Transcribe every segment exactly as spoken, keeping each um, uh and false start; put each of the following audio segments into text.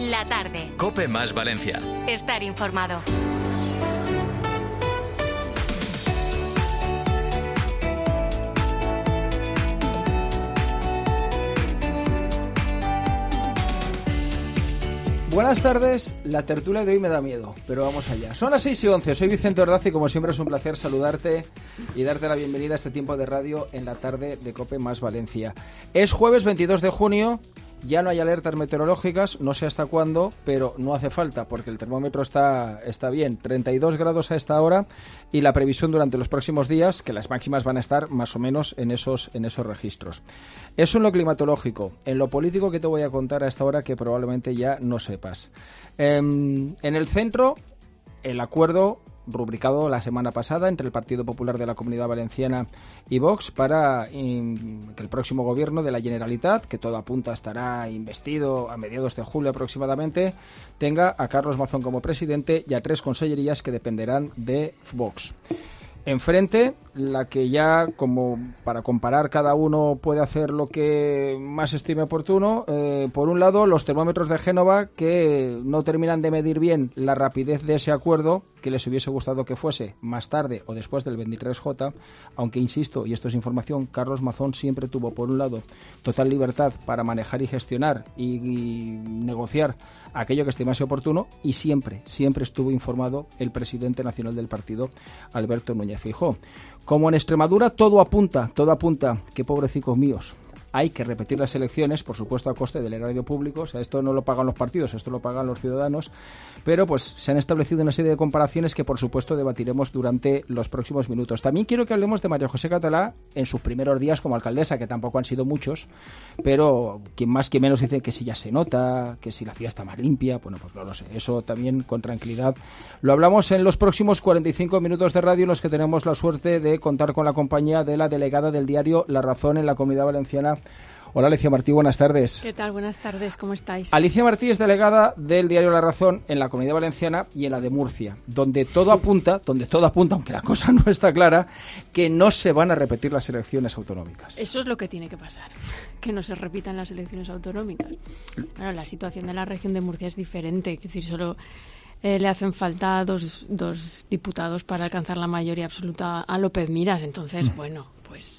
La tarde. COPE más Valencia. Estar informado. Buenas tardes, la tertulia de hoy me da miedo, pero vamos allá. Son las seis y once, soy Vicente Ordaz y como siempre es un placer saludarte y darte la bienvenida a este tiempo de radio en la tarde de COPE más Valencia. Es jueves veintidós de junio, ya no hay alertas meteorológicas, no sé hasta cuándo, pero no hace falta porque el termómetro está, está bien, treinta y dos grados a esta hora y la previsión durante los próximos días, que las máximas van a estar más o menos en esos, en esos registros. Eso en lo climatológico. En lo político que te voy a contar a esta hora que probablemente ya no sepas. Eh, en el centro, el acuerdo rubricado la semana pasada entre el Partido Popular de la Comunidad Valenciana y Vox para in, que el próximo gobierno de la Generalitat, que todo apunta estará investido a mediados de julio aproximadamente, tenga a Carlos Mazón como presidente y a tres consellerías que dependerán de Vox. Enfrente, la que ya, como para comparar, cada uno puede hacer lo que más estime oportuno. Eh, por un lado, los termómetros de Génova, que no terminan de medir bien la rapidez de ese acuerdo, que les hubiese gustado que fuese más tarde o después del veintitrés J, aunque, insisto, y esto es información, Carlos Mazón siempre tuvo, por un lado, total libertad para manejar y gestionar y, y negociar aquello que estimase oportuno, y siempre, siempre estuvo informado el presidente nacional del partido, Alberto Núñez Feijóo. Como en Extremadura, todo apunta, todo apunta, que pobrecicos míos, hay que repetir las elecciones, por supuesto a coste del erario público, o sea, esto no lo pagan los partidos, esto lo pagan los ciudadanos, pero pues se han establecido una serie de comparaciones que por supuesto debatiremos durante los próximos minutos. También quiero que hablemos de María José Catalá en sus primeros días como alcaldesa, que tampoco han sido muchos, pero quien más quien menos dice que si ya se nota, que si la ciudad está más limpia, bueno, pues no lo sé, eso también con tranquilidad. Lo hablamos en los próximos cuarenta y cinco minutos de radio en los que tenemos la suerte de contar con la compañía de la delegada del diario La Razón en la Comunidad Valenciana. Hola Alicia Martí, buenas tardes. ¿Qué tal? Buenas tardes, ¿cómo estáis? Alicia Martí es delegada del diario La Razón en la Comunidad Valenciana y en la de Murcia, donde todo apunta, donde todo apunta, aunque la cosa no está clara, que no se van a repetir las elecciones autonómicas. Eso es lo que tiene que pasar, que no se repitan las elecciones autonómicas. Claro, la situación de la región de Murcia es diferente, es decir, solo eh, le hacen falta dos, dos diputados para alcanzar la mayoría absoluta a López Miras, entonces, mm. bueno, pues...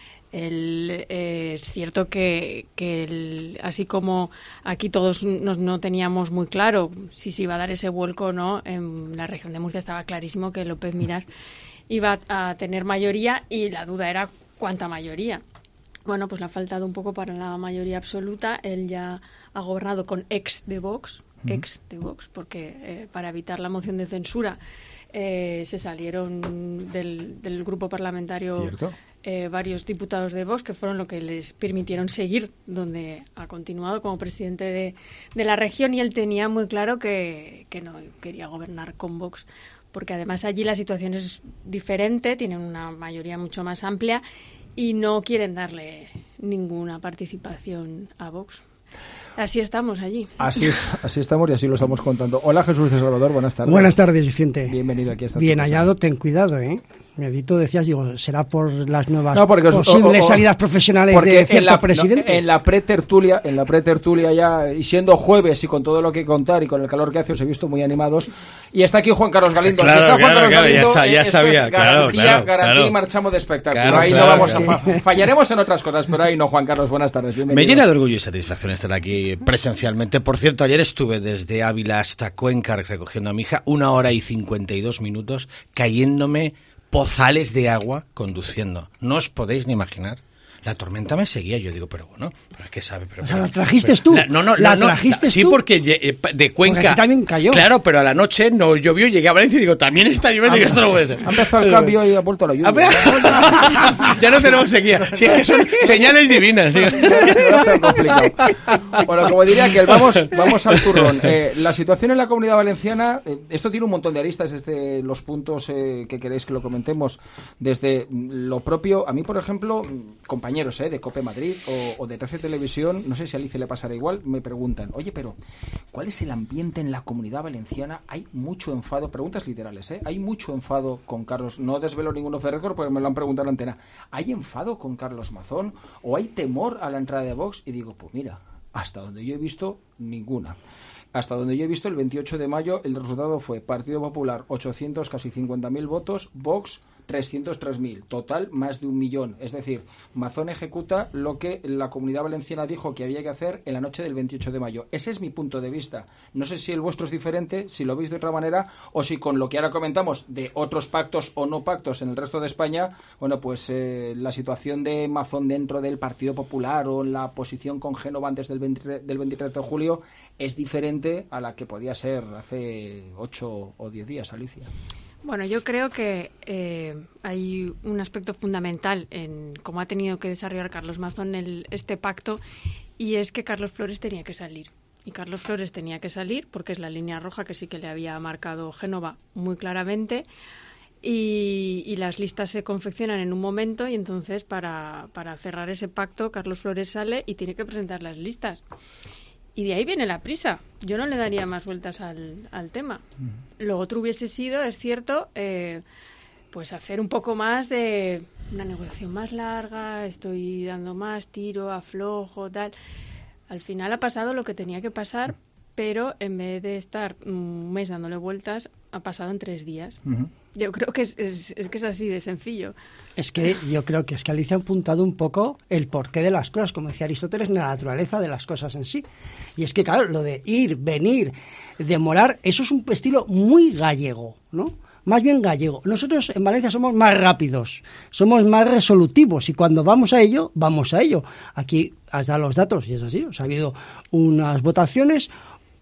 El, eh, es cierto que, que el, así como aquí todos nos, no teníamos muy claro si se iba a dar ese vuelco o no, en la región de Murcia estaba clarísimo que López Miras iba a tener mayoría y la duda era cuánta mayoría. Bueno, pues le ha faltado un poco para la mayoría absoluta. Él ya ha gobernado con ex de Vox, uh-huh. ex de Vox, porque eh, para evitar la moción de censura eh, se salieron del, del grupo parlamentario eh, varios diputados de Vox, que fueron lo que les permitieron seguir donde ha continuado como presidente de, de la región, y él tenía muy claro que, que no quería gobernar con Vox, porque además allí la situación es diferente, tienen una mayoría mucho más amplia y no quieren darle ninguna participación a Vox. Así estamos allí. Así, así estamos y así lo estamos contando. Hola Jesús de Salvador, buenas tardes. Buenas tardes, Vicente. Bienvenido aquí a esta Bien casa. hallado, ten cuidado, ¿eh? Miedito decías, digo, será por las nuevas no, porque posibles o, o, salidas profesionales de cierto en la, presidente. No, en la pretertulia, en la pretertulia ya, y siendo jueves y con todo lo que contar y con el calor que hace, os he visto muy animados. Y está aquí Juan Carlos Galindo. Claro, si está Juan claro, Carlos claro, Galindo, ya, ya esto sabía, es claro, garantía, claro, garantía claro. y marchamos de espectáculo. Claro, ahí claro, no vamos claro. a fa fallaremos en otras cosas, pero ahí no. Juan Carlos, buenas tardes, bienvenido. Me llena de orgullo y satisfacción estar aquí presencialmente. Por cierto, ayer estuve desde Ávila hasta Cuenca recogiendo a mi hija, una hora y cincuenta y dos minutos, cayéndome pozales de agua conduciendo. No os podéis ni imaginar. La tormenta me seguía, yo digo, pero bueno, ¿pero qué sabe? Pero, o sea, pero, ¿la trajiste pero, tú? La, no, no, ¿La no, trajiste no, sí, tú? porque de Cuenca... Porque aquí también cayó. Claro, pero a la noche no llovió, llegué a Valencia y digo, también está lloviendo, digo, esto no puede ser. Ha empezado el cambio y ha vuelto la lluvia. Ya no tenemos sequía. Sí, es que son señales divinas. ¿Sí? Bueno, como diría que el vamos, vamos al turrón. Eh, la situación en la Comunidad Valenciana, eh, esto tiene un montón de aristas desde los puntos eh, que queréis que lo comentemos. Desde lo propio, a mí, por ejemplo, compañeros eh, de COPE Madrid o, o de T C Televisión, no sé si a Alicia le pasará igual, me preguntan, oye, pero ¿cuál es el ambiente en la Comunidad Valenciana? Hay mucho enfado, preguntas literales, ¿eh? Hay mucho enfado con Carlos, no desvelo ninguno de récord porque me lo han preguntado en la antena. ¿Hay enfado con Carlos Mazón o hay temor a la entrada de Vox? Y digo, pues mira, Hasta donde yo he visto, ninguna. Hasta donde yo he visto, el veintiocho de mayo, el resultado fue Partido Popular ochocientos, casi cincuenta mil votos, Vox trescientos tres mil, total más de un millón. Es decir, Mazón ejecuta lo que la Comunidad Valenciana dijo que había que hacer en la noche del veintiocho de mayo. Ese es mi punto de vista. No sé si el vuestro es diferente, si lo veis de otra manera, o si con lo que ahora comentamos de otros pactos o no pactos en el resto de España, bueno, pues eh, la situación de Mazón dentro del Partido Popular o la posición con Génova antes del, veinte, del veintitrés de julio es diferente a la que podía ser hace ocho o diez días, Alicia. Bueno, yo creo que eh, hay un aspecto fundamental en cómo ha tenido que desarrollar Carlos Mazón el, este pacto, y es que Carlos Flores tenía que salir. Y Carlos Flores tenía que salir porque es la línea roja que sí que le había marcado Génova muy claramente, y, y las listas se confeccionan en un momento, y entonces para, para cerrar ese pacto Carlos Flores sale y tiene que presentar las listas. Y de ahí viene la prisa. Yo no le daría más vueltas al, al tema. Mm. Lo otro hubiese sido, es cierto, eh, pues hacer un poco más de una negociación más larga, estoy dando más, tiro, aflojo, tal. Al final ha pasado lo que tenía que pasar, pero en vez de estar un mes dándole vueltas, ha pasado en tres días. Uh-huh. Yo creo que es, es, es que es así de sencillo. Es que yo creo que es que Alicia ha apuntado un poco el porqué de las cosas, como decía Aristóteles, la naturaleza de las cosas en sí. Y es que, claro, lo de ir, venir, demorar, eso es un estilo muy gallego, ¿no? Más bien gallego. Nosotros en Valencia somos más rápidos, somos más resolutivos, y cuando vamos a ello, vamos a ello. Aquí has dado los datos y es así. O sea, ha habido unas votaciones,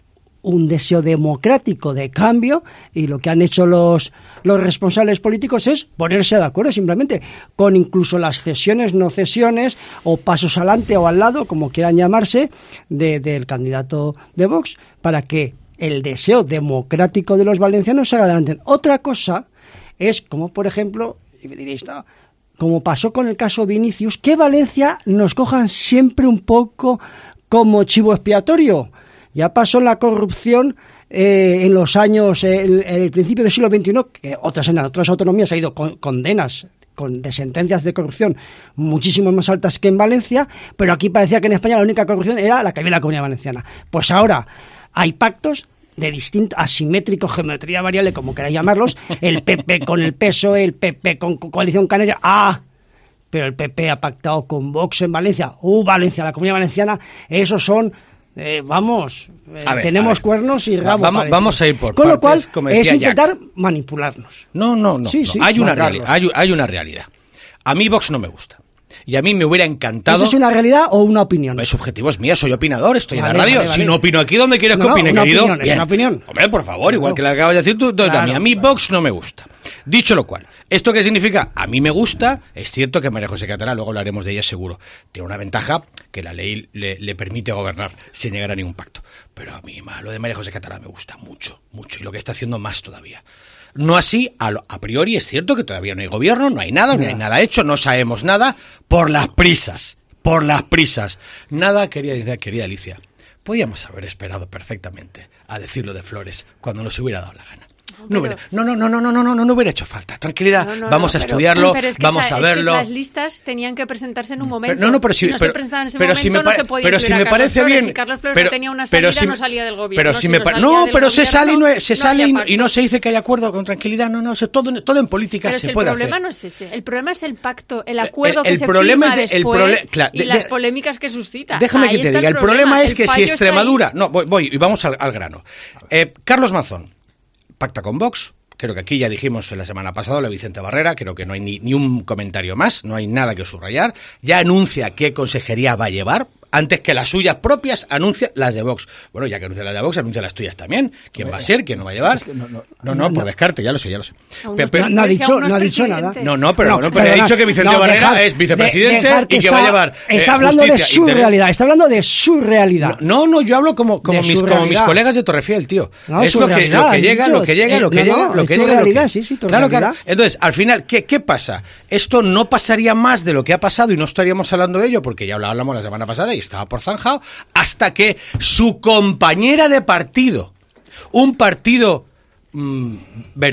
un deseo democrático de cambio, y lo que han hecho los, los responsables políticos es ponerse de acuerdo simplemente con incluso las cesiones, no cesiones, o pasos adelante o al lado, como quieran llamarse, de, del candidato de Vox, para que el deseo democrático de los valencianos salga adelante. Otra cosa es, como por ejemplo, y me diréis, no, como pasó con el caso Vinicius, que Valencia nos cojan siempre un poco como chivo expiatorio. Ya pasó la corrupción eh, en los años, eh, el, el principio del siglo veintiuno, que otras en otras autonomías ha ido con condenas con, de sentencias de corrupción muchísimo más altas que en Valencia, pero aquí parecía que en España la única corrupción era la que había en la Comunidad Valenciana. Pues ahora hay pactos de distinto, asimétrico, geometría variable, como queráis llamarlos, el P P con el P S O E, el P P con Coalición Canaria, ¡ah! Pero el P P ha pactado con Vox en Valencia, ¡uh, Valencia, la Comunidad Valenciana! Esos son... Eh, vamos, eh, ver, tenemos cuernos y rabo. Vamos, vamos a ir por Con partes, lo cual, como decía es intentar Jack. manipularnos. No, no, no. Sí, no. sí, hay, una Carlos. reali- hay, hay una realidad. A mí Vox no me gusta. Y a mí me hubiera encantado... ¿Eso es una realidad o una opinión? Es subjetivo, es mía, soy opinador, estoy Vale, en la radio. vale, vale. Si no opino aquí, ¿dónde quieres No, que no, opine, una querido? opinión, es Bien. una opinión. Hombre, por favor, igual No. que le acabas de decir tú, tú, Claro, a mí, a mí claro. Vox no me gusta. Dicho lo cual, ¿esto qué significa? A mí me gusta, es cierto que María José Catalá, luego hablaremos de ella seguro, tiene una ventaja que la ley le, le permite gobernar sin llegar a ningún pacto. Pero a mí lo de María José Catalá me gusta mucho, mucho, y lo que está haciendo más todavía. No así, a, lo, a priori es cierto que todavía no hay gobierno, no hay nada, no hay nada hecho, no sabemos nada, por las prisas, por las prisas. Nada, quería decir, querida Alicia, podíamos haber esperado perfectamente a decirlo de Flores cuando nos hubiera dado la gana. No, Pero... hubiera, no, no, no, no, no, no, no, no hubiera hecho falta. Tranquilidad, no, no, vamos no, a pero, estudiarlo, pero es que vamos esa, a verlo. Es que las listas tenían que presentarse en un momento. Pero, no, no, pero si, si no pero, se presentaban en ese pero momento, si me no pare, se podía pero si me Carlos parece Flores. bien, Si Carlos Flores pero, no tenía una salida, pero si, no salía del gobierno. Pero si si me no pa- salía no, del pero se gobierno, sale y no, se no sale había y, pacto. y no se dice que hay acuerdo con tranquilidad. No, no, se, todo, todo en política Pero se si puede el problema hacer. no es ese. El problema es el pacto, el acuerdo El- el que se problema firma es de- el después prole- claro, y de- las de- polémicas que suscita. Déjame Ahí que te está diga, el problema es El que si fallo está Extremadura... ahí. No, voy, voy y vamos al, al grano. Eh, Carlos Mazón pacta con Vox. Creo que aquí ya dijimos la semana pasada, lo de Vicente Barrera, creo que no hay ni, ni un comentario más, no hay nada que subrayar. Ya anuncia qué consejería va a llevar. Antes que las suyas propias, anuncia las de Vox. Bueno, ya que anuncia las de Vox, anuncia las tuyas también. ¿Quién va a ser? ¿Quién no va a llevar? Es que no, no, no, no, por descarte, ya lo sé, ya lo sé. Aún Pe- no pe- No, no ha Si dicho, aún no no ha es dicho presidente. nada. No, no, pero, No, no, pero he perdona, dicho que Vicente no, Barrera dejar- es vicepresidente de- dejar y que está- va a llevar eh, Está hablando de justicia, su interés. realidad, está hablando de su realidad. No, no, yo hablo como, como, De mis, su como mis realidad. colegas de Torrefiel, tío. No, es su lo que, realidad, lo que has llega, dicho. lo que llega, Eh, lo que no, llega, no, lo es que tu llega. lo realidad, que- sí, sí, tu claro, claro. realidad. Entonces, al final, ¿qué, ¿qué pasa? Esto no pasaría más de lo que ha pasado y no estaríamos hablando de ello porque ya lo hablamos la semana pasada y estaba por zanjado, hasta que su compañera de partido, un partido mmm,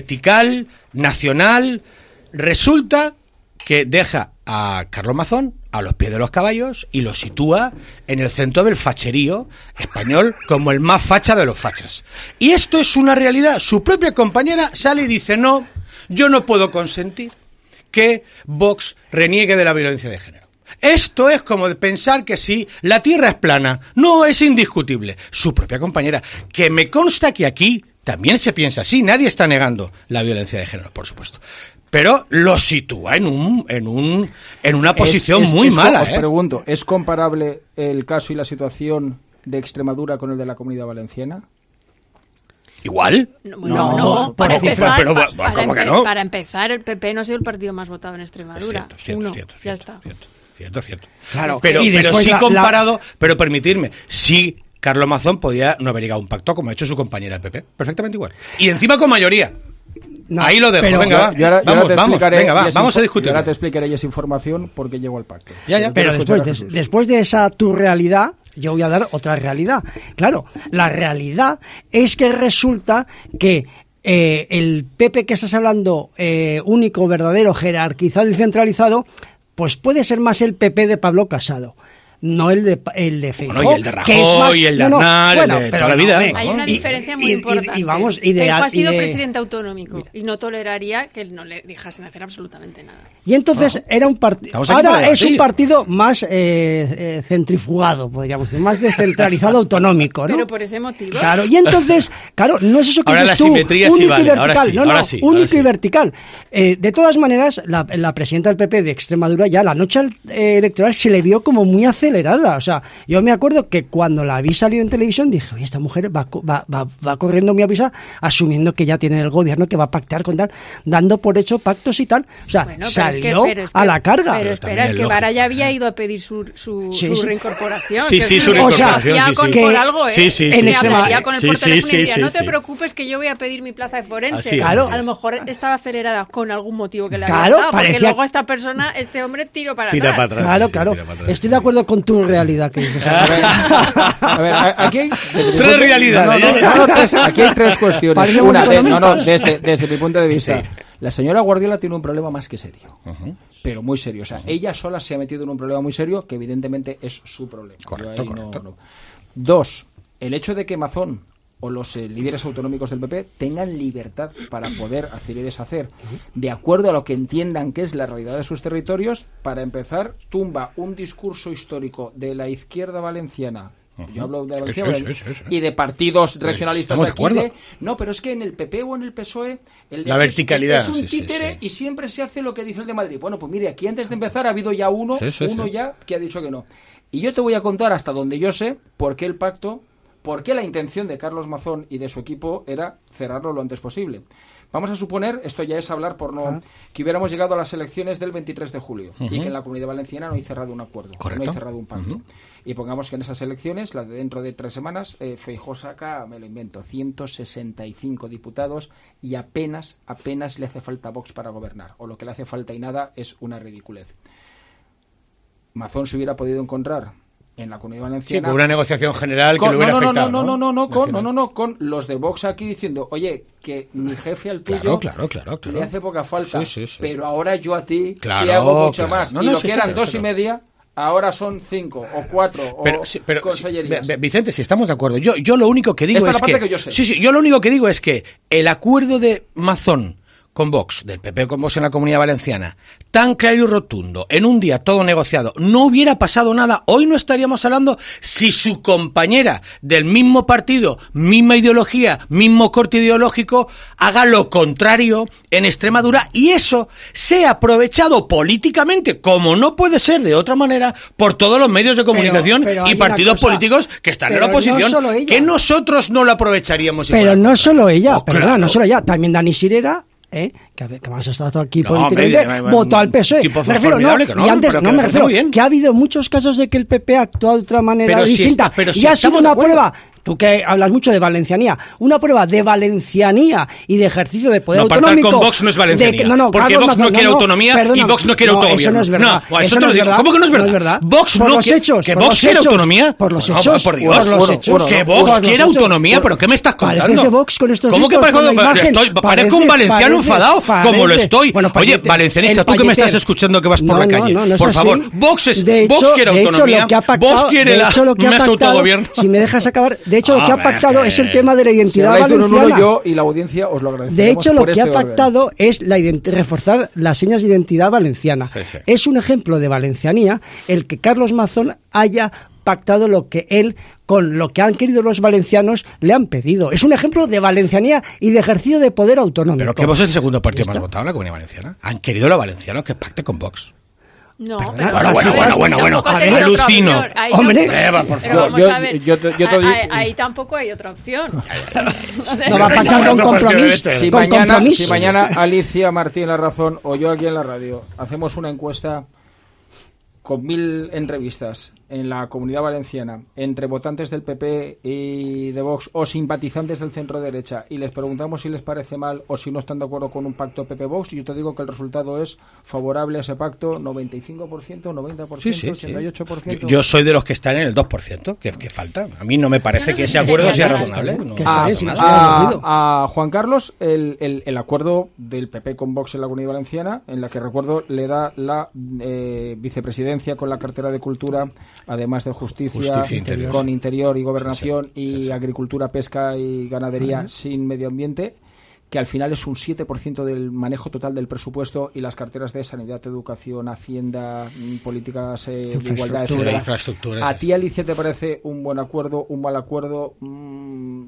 vertical, nacional, resulta que deja a Carlos Mazón a los pies de los caballos y lo sitúa en el centro del facherío español como el más facha de los fachas. Y esto es una realidad. Su propia compañera sale y dice, no, yo no puedo consentir que Vox reniegue de la violencia de género. Esto es como de pensar que si la Tierra es plana, no es indiscutible. Su propia compañera, que me consta que aquí también se piensa así, nadie está negando la violencia de género, por supuesto. Pero lo sitúa en un en un en una posición es, es, muy es, mala. Os ¿eh? pregunto, ¿es comparable el caso y la situación de Extremadura con el de la Comunidad Valenciana? ¿Igual? No, no, no para para, empezar, pero, pa, pero, para, ¿cómo empe que no? para empezar, el P P no ha sido el partido más votado en Extremadura. Es cierto, cierto, Uno, cierto, ya cierto, está. Cierto, cierto, cierto. Claro, pero, y pero sí la, comparado, la... pero permitirme, sí, Carlos Mazón podía no haber llegado a un pacto como ha hecho su compañera el P P, perfectamente igual. Y encima con mayoría. No, ahí lo dejo, pero, venga, va. Yo ahora, yo vamos, ahora te vamos, explicaré venga, va, y es vamos a info- discutir. y ahora te explicaré y esa información por qué llegó al pacto. Ya, ya. Pero quiero después escuchar a de, Jesús. después de esa tu realidad, yo voy a dar otra realidad. Claro, la realidad es que resulta que eh, el P P que estás hablando, eh, único, verdadero, jerarquizado y centralizado, pues puede ser más el P P de Pablo Casado. No el de el de Feijóo, Bueno, y el de que es más- Rajoy, y el de no, no, Aznar, bueno, el de pero toda la no, vida. eh, Hay una y- diferencia muy y- y- importante. y vamos, y de- Feijóo ha y sido de- presidente autonómico y no toleraría que no le dejasen hacer absolutamente nada. Y entonces era un partido. Estamos aquí para Ahora es un debatir. partido más eh, eh, centrifugado, podríamos decir, más descentralizado autonómico, ¿no? Pero por ese motivo. Claro, y entonces, claro, no es eso que Ahora dices la tú, simetría sí único vale, y ahora vertical, sí, no, no, ahora sí, único ahora sí. y vertical. Eh, de todas maneras, la, la presidenta del P P de Extremadura ya la noche eh, electoral se le vio como muy acelerada, o sea, yo me acuerdo que cuando la vi salir en televisión dije, oye, esta mujer va, co- va, va, va corriendo muy avisa, asumiendo que ya tiene el gobierno, que va a pactar con tal, dando por hecho pactos y tal, o sea, Bueno, pero salió es que- pero es que- a la carga. Pero Pero espera, también es es que Vara lógico. ya había ido a pedir su, su, Sí, su sí. reincorporación. Sí, que sí, es su que reincorporación, hacía sí, con- sí. por algo, ¿eh? Sí, sí, Me sí, sí. hablaría con él Sí, por sí, teléfono y sí, diría, sí, no te sí. preocupes que yo voy a pedir mi plaza de forense. Así es, Claro. así A lo es. mejor estaba acelerada con algún motivo que le Claro, había dado, porque parecía- luego esta persona, este hombre, tiro para Tira atrás. para atrás. Claro, sí, claro. tira para atrás, Estoy sí, de sí. acuerdo con tu realidad que dices. A ver, a ver, a- aquí hay desde mi Tres punto- realidades, no, no, ya. no, no, tres- aquí hay tres cuestiones. Parecemos Una, de- no, no, economistas. desde, desde mi punto de vista. Sí. La señora Guardiola tiene un problema más que serio. Ujú. Pero muy serio. O sea, ella sola se ha metido en un problema muy serio que evidentemente es su problema. Yo Correcto, ahí no- correcto. no. Dos, el hecho de que Mazón o los eh, líderes autonómicos del P P tengan libertad para poder hacer y deshacer de acuerdo a lo que entiendan que es la realidad de sus territorios. Para empezar, tumba un discurso histórico de la izquierda valenciana. Yo hablo de Valencia, Sí, sí, ¿vale? sí, sí, sí. Y de partidos regionalistas estamos de aquí acuerdo. de, no, pero es que en el P P o en el P S O E el de La aquí es- verticalidad, es un sí, sí, títere sí. y siempre se hace lo que dice el de Madrid. Bueno, pues mire, aquí antes de empezar ha habido ya uno, Sí, sí, uno sí. ya que ha dicho que no. Y yo te voy a contar hasta donde yo sé por qué el pacto, por qué la intención de Carlos Mazón y de su equipo era cerrarlo lo antes posible. Vamos a suponer, esto ya es hablar por no, que hubiéramos llegado a las elecciones del veintitrés de julio y que en la Comunidad Valenciana no hay cerrado un acuerdo, Correcto. no hay cerrado un pacto. Ujú. Y pongamos que en esas elecciones, las de dentro de tres semanas, eh, Feijóo saca, me lo invento, ciento sesenta y cinco diputados y apenas, apenas le hace falta a Vox para gobernar. O lo que le hace falta y nada es una ridiculez. Mazón se hubiera podido encontrar en la Comunidad Sí, Valenciana... con una negociación general que Con- le hubiera no, no, afectado. no, no, no, no, no, con, no, Nacional. no, no, con los de Vox aquí diciendo, oye, que mi jefe al tuyo Claro, claro, claro, claro. le hace poca falta, Sí, sí, sí. pero ahora yo a ti Claro, te hago mucho claro. más. No, y no, lo sí, que está eran claro, dos y claro. media, ahora son cinco o cuatro Pero, o sí, pero sí, consellerías. Ve- Ve- Vicente, si estamos de acuerdo, yo, yo lo único que digo Esta es es la que, parte que yo sé. sí, sí, yo lo único que digo es que el acuerdo de Mazón con Vox, del P P con Vox en la Comunidad Valenciana, tan claro y rotundo, en un día todo negociado, no hubiera pasado nada, hoy no estaríamos hablando si su compañera del mismo partido, misma ideología, mismo corte ideológico, haga lo contrario en Extremadura y eso sea aprovechado políticamente, como no puede ser de otra manera, por todos los medios de comunicación pero hay y una partidos cosa, políticos que están en pero la no oposición, solo ella. que nosotros no lo aprovecharíamos. si Pero fuera no contra. solo ella, Oh, perdona, claro. no solo ella, también Dani Sirera, ¿eh? que, que más ha estado aquí No, políticamente, hombre, me- me- votó al P S O E. tipo Me refiero, no, formidable, que no, y antes, pero no que me está refiero, muy bien. que ha habido muchos casos de que el P P ha actuado de otra manera Pero si distinta, está- pero si y ha estamos sido de una acuerdo. prueba tú que hablas mucho de valencianía, una prueba de valencianía y de ejercicio de poder no, autonómico. con Vox no es valencianía. De, no, no, porque Carlos Vox no Mazón, quiere no, autonomía perdona, y Vox no quiere no, autogobierno. Eso no es verdad. No, eso eso no es verdad. ¿Cómo que no es verdad? No es verdad. Vox por no los quiere, hechos. ¿Que por Vox los quiere hechos, autonomía? Por los No, hechos. por Dios. Por los hechos. Bueno, que no, Vox por los quiere hechos. autonomía, ¿pero qué me estás contando? Pareces Vox con estos ¿Cómo que gritos, parezco, con la imagen? estoy, parezco un Pareces- valenciano pareces- enfadado, como lo pareces- estoy? Bueno, Oye, payete- valencianista, el tú que me estás payeter. escuchando que vas por No, la no, calle, no, no es por así. favor, Vox, es, De Vox hecho- quiere de hecho, autonomía, lo que ha pactado- Vox quiere de la hecho, lo que ha más pactado, autogobierno. si me dejas acabar, de hecho, lo que ha Hombre, pactado que- es el tema de la Si identidad habláis de uno en uno, valenciana. yo y la audiencia os lo agradecemos. De hecho, lo por que este ha orden. pactado es la ident- reforzar las señas de identidad valenciana. Sí, sí. Es un ejemplo de valencianía el que Carlos Mazón haya pactado lo que él, con lo que han querido los valencianos, le han pedido. Es un ejemplo de valencianía y de ejercicio de poder autonómico. Pero que Vox es el segundo partido ¿Ya más está? votado en la Comunidad Valenciana. Han querido los valencianos que pacte con Vox. No, Perdona, pero bueno, vamos bueno, a ver, bueno, si bueno, bueno. tampoco A ha ver, tenido otra alucino. opción. Ahí Hombre. tampoco- Eva, por pero favor. vamos Yo- a ver, yo te- yo te ahí- digo- ahí, ahí tampoco hay otra opción. O sea, No va a eso- pactar con Otro partido de compromiso. este. Si con mañana, compromiso. si mañana Alicia Martín La Razón o yo aquí en la radio hacemos una encuesta con mil entrevistas en la Comunidad Valenciana entre votantes del P P y de Vox o simpatizantes del centro derecha y les preguntamos si les parece mal o si no están de acuerdo con un pacto P P-Vox, yo te digo que el resultado es favorable a ese pacto, noventa y cinco por ciento, noventa por Sí, ciento, sí, sí. ochenta y ocho por ciento. Yo, yo soy de los que están en el dos por ciento, que, que falta. A mí no me parece que ese acuerdo sea razonable. No, Que no está a, bien, pasa sí, nada. sí. a- ruido. a Juan Carlos el, el, el acuerdo del P P con Vox en la Comunidad Valenciana, en la que recuerdo le da la eh, vicepresidencia con la cartera de Cultura, además de Justicia, Justicia, Interior. con Interior y Gobernación Sí, sí, y sí, sí. Agricultura, Pesca y Ganadería Ajá. sin medio ambiente, que al final es un siete por ciento del manejo total del presupuesto, y las carteras de Sanidad, Educación, Hacienda, mm, Políticas eh, de Igualdad, Infraestructura. etcétera. Infraestructura, ¿A sí, ti, Alicia, te parece un buen acuerdo, un mal acuerdo? Mm,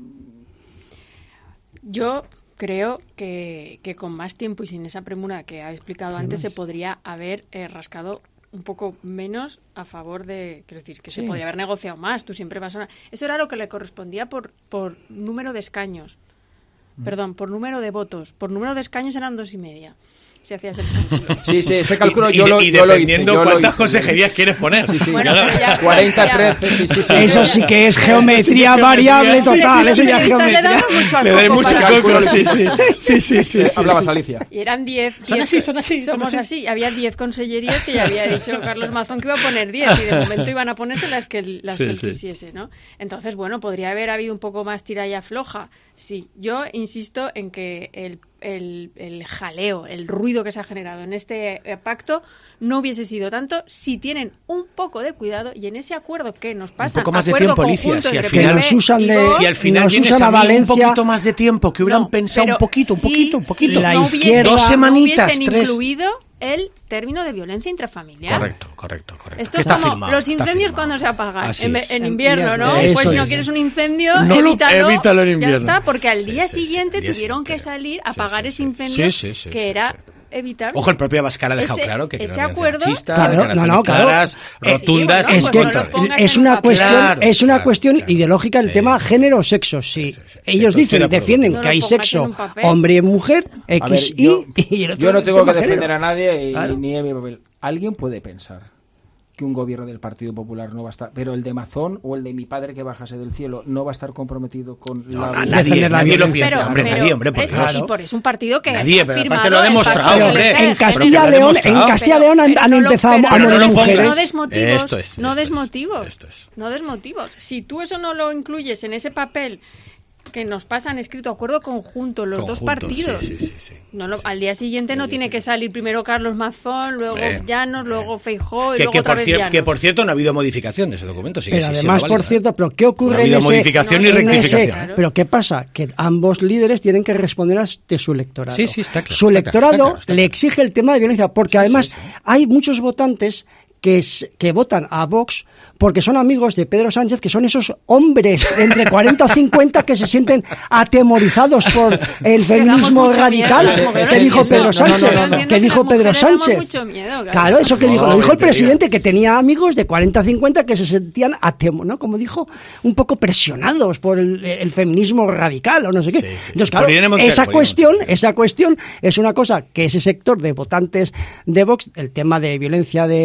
Yo creo que, que con más tiempo y sin esa premura que ha explicado antes se podría haber eh, rascado un poco menos a favor de, quiero decir, que Sí. se podría haber negociado más. Tú siempre vas a... Eso era lo que le correspondía por, por número de escaños. Perdón, por número de votos. Por número de escaños eran dos y media. Si hacías el cálculo. Sí, sí, ese cálculo Y- yo y, lo, y yo lo hice. dependiendo yo lo cuántas hice. consejerías quieres poner. Sí, sí. Bueno, pero ya- cuarenta ya- trece, sí, sí, sí. Eso sí que es geometría sí, variable sí, sí, total. sí, Eso sí, ya es sí, sí, le geometría. damos mucho al Le doy coco mucho para- cálculo, sí, sí. Sí, sí, sí. Eh, sí, hablabas, sí. Alicia. Y eran diez. Son diez- así, son así, son Somos así. así. Había diez consellerías que ya había dicho Carlos Mazón que iba a poner diez y de momento iban a ponerse las que, él- las Sí, que él sí. quisiese, ¿no? Entonces, bueno, podría haber habido un poco más tira y afloja. Sí, yo insisto en que el, el, el jaleo, el ruido que se ha generado en este eh, pacto no hubiese sido tanto si tienen un poco de cuidado y en ese acuerdo que nos pasa, poco más de acuerdo tiempo, Alicia, conjunto si al entre final- P P Que nos usan y de- Vox, Si al final Nos vienes usan a a mí un Valencia- poquito más de tiempo, que hubieran no, pensado pero un poquito, un sí, poquito, un sí, poquito. La no hubiesen- izquierda- Dos semanitas, no hubiesen tres. incluido el término de violencia intrafamiliar. Correcto, correcto, correcto. Esto Que es está como firmado, los está incendios firmado. cuando se apagan. Así En, es. en En invierno, ¿no? invierno. Pues Eso si no es. quieres un incendio, No lo- evítalo. evítalo en Ya invierno. está, porque al Sí, día sí, sí, siguiente día tuvieron que siguiente. salir, Sí, apagar sí, ese sí. incendio, Sí, sí, sí, que sí, era sí. evitable. Ojo, el propio Abascal ha dejado Ese- claro que ese quiere acuerdo- machista, Claro, declaraciones no, no, claro. claras, Eh, rotundas. sí, bueno, Es pues que no lo pongas es en una papel. cuestión, Claro, es una claro, cuestión claro. ideológica el Sí. tema género-sexo. Si Sí, sí, sí. ellos Estoy de dicen, acuerdo defienden contigo. que hay No lo pongas sexo en un papel. hombre y mujer, A ver, X, yo, Y, y el otro yo no el tengo tema que defender género. a nadie y, Claro. ni en mi papel. ¿Alguien puede pensar que un gobierno del Partido Popular no va a estar, pero el de Mazón o el de mi padre que bajase del cielo no va a estar comprometido con No, la no, violencia? nadie, defender la nadie lo violencia. piensa, hombre, nadie, hombre, por es- Dios. y por eso un partido que Nadie, ha pero firmado aparte lo ha el demostrado, pacto de hombre. violencia En de género. Castilla Pero que lo León, ha en demostrado. Castilla Pero- León han, pero han no lo- empezado pero a no morir lo pongas. mujeres. No des motivos, Esto es, no esto des es, motivos, esto es. no des motivos. Si tú eso no lo incluyes en ese papel que nos pasan escrito acuerdo conjunto los dos Conjunto, partidos, sí, sí, sí, sí. no lo- al día siguiente no tiene que salir primero Carlos Mazón, luego Hombre, Llanos, luego Feijóo y Que, luego que otra por vez cier- Llanos. que por cierto no ha habido modificación de ese documento. Sigue Pero siendo además, válido, por ¿eh? cierto, ¿pero qué No ocurre ha habido en ese, modificación ni en ese- rectificación. Claro. Pero ¿qué pasa? Que ambos líderes tienen que responder de su electorado. Sí, sí, está claro, Su está electorado claro, está claro, está le claro. exige el tema de violencia, porque además sí, hay muchos votantes que, es- que votan a Vox porque son amigos de Pedro Sánchez, que son esos hombres de entre cuarenta o cincuenta que se sienten atemorizados por el Que damos feminismo mucho radical miedo a las mujeres. que dijo Ese- Pedro no, no, Sánchez. no, no, no. Que Entiendo dijo las Pedro mujeres damos Sánchez. mucho miedo, claro. Claro, eso que No, dijo, lo dijo el te presidente, que tenía amigos de cuarenta a cincuenta que se sentían atemo, ¿no? Como dijo, un poco presionados por el, el feminismo radical o no sé qué. Sí, sí, sí. Entonces, claro, Por Irene Montero, esa por Irene cuestión, Montero. esa cuestión es una cosa que ese sector de votantes de Vox, el tema de violencia de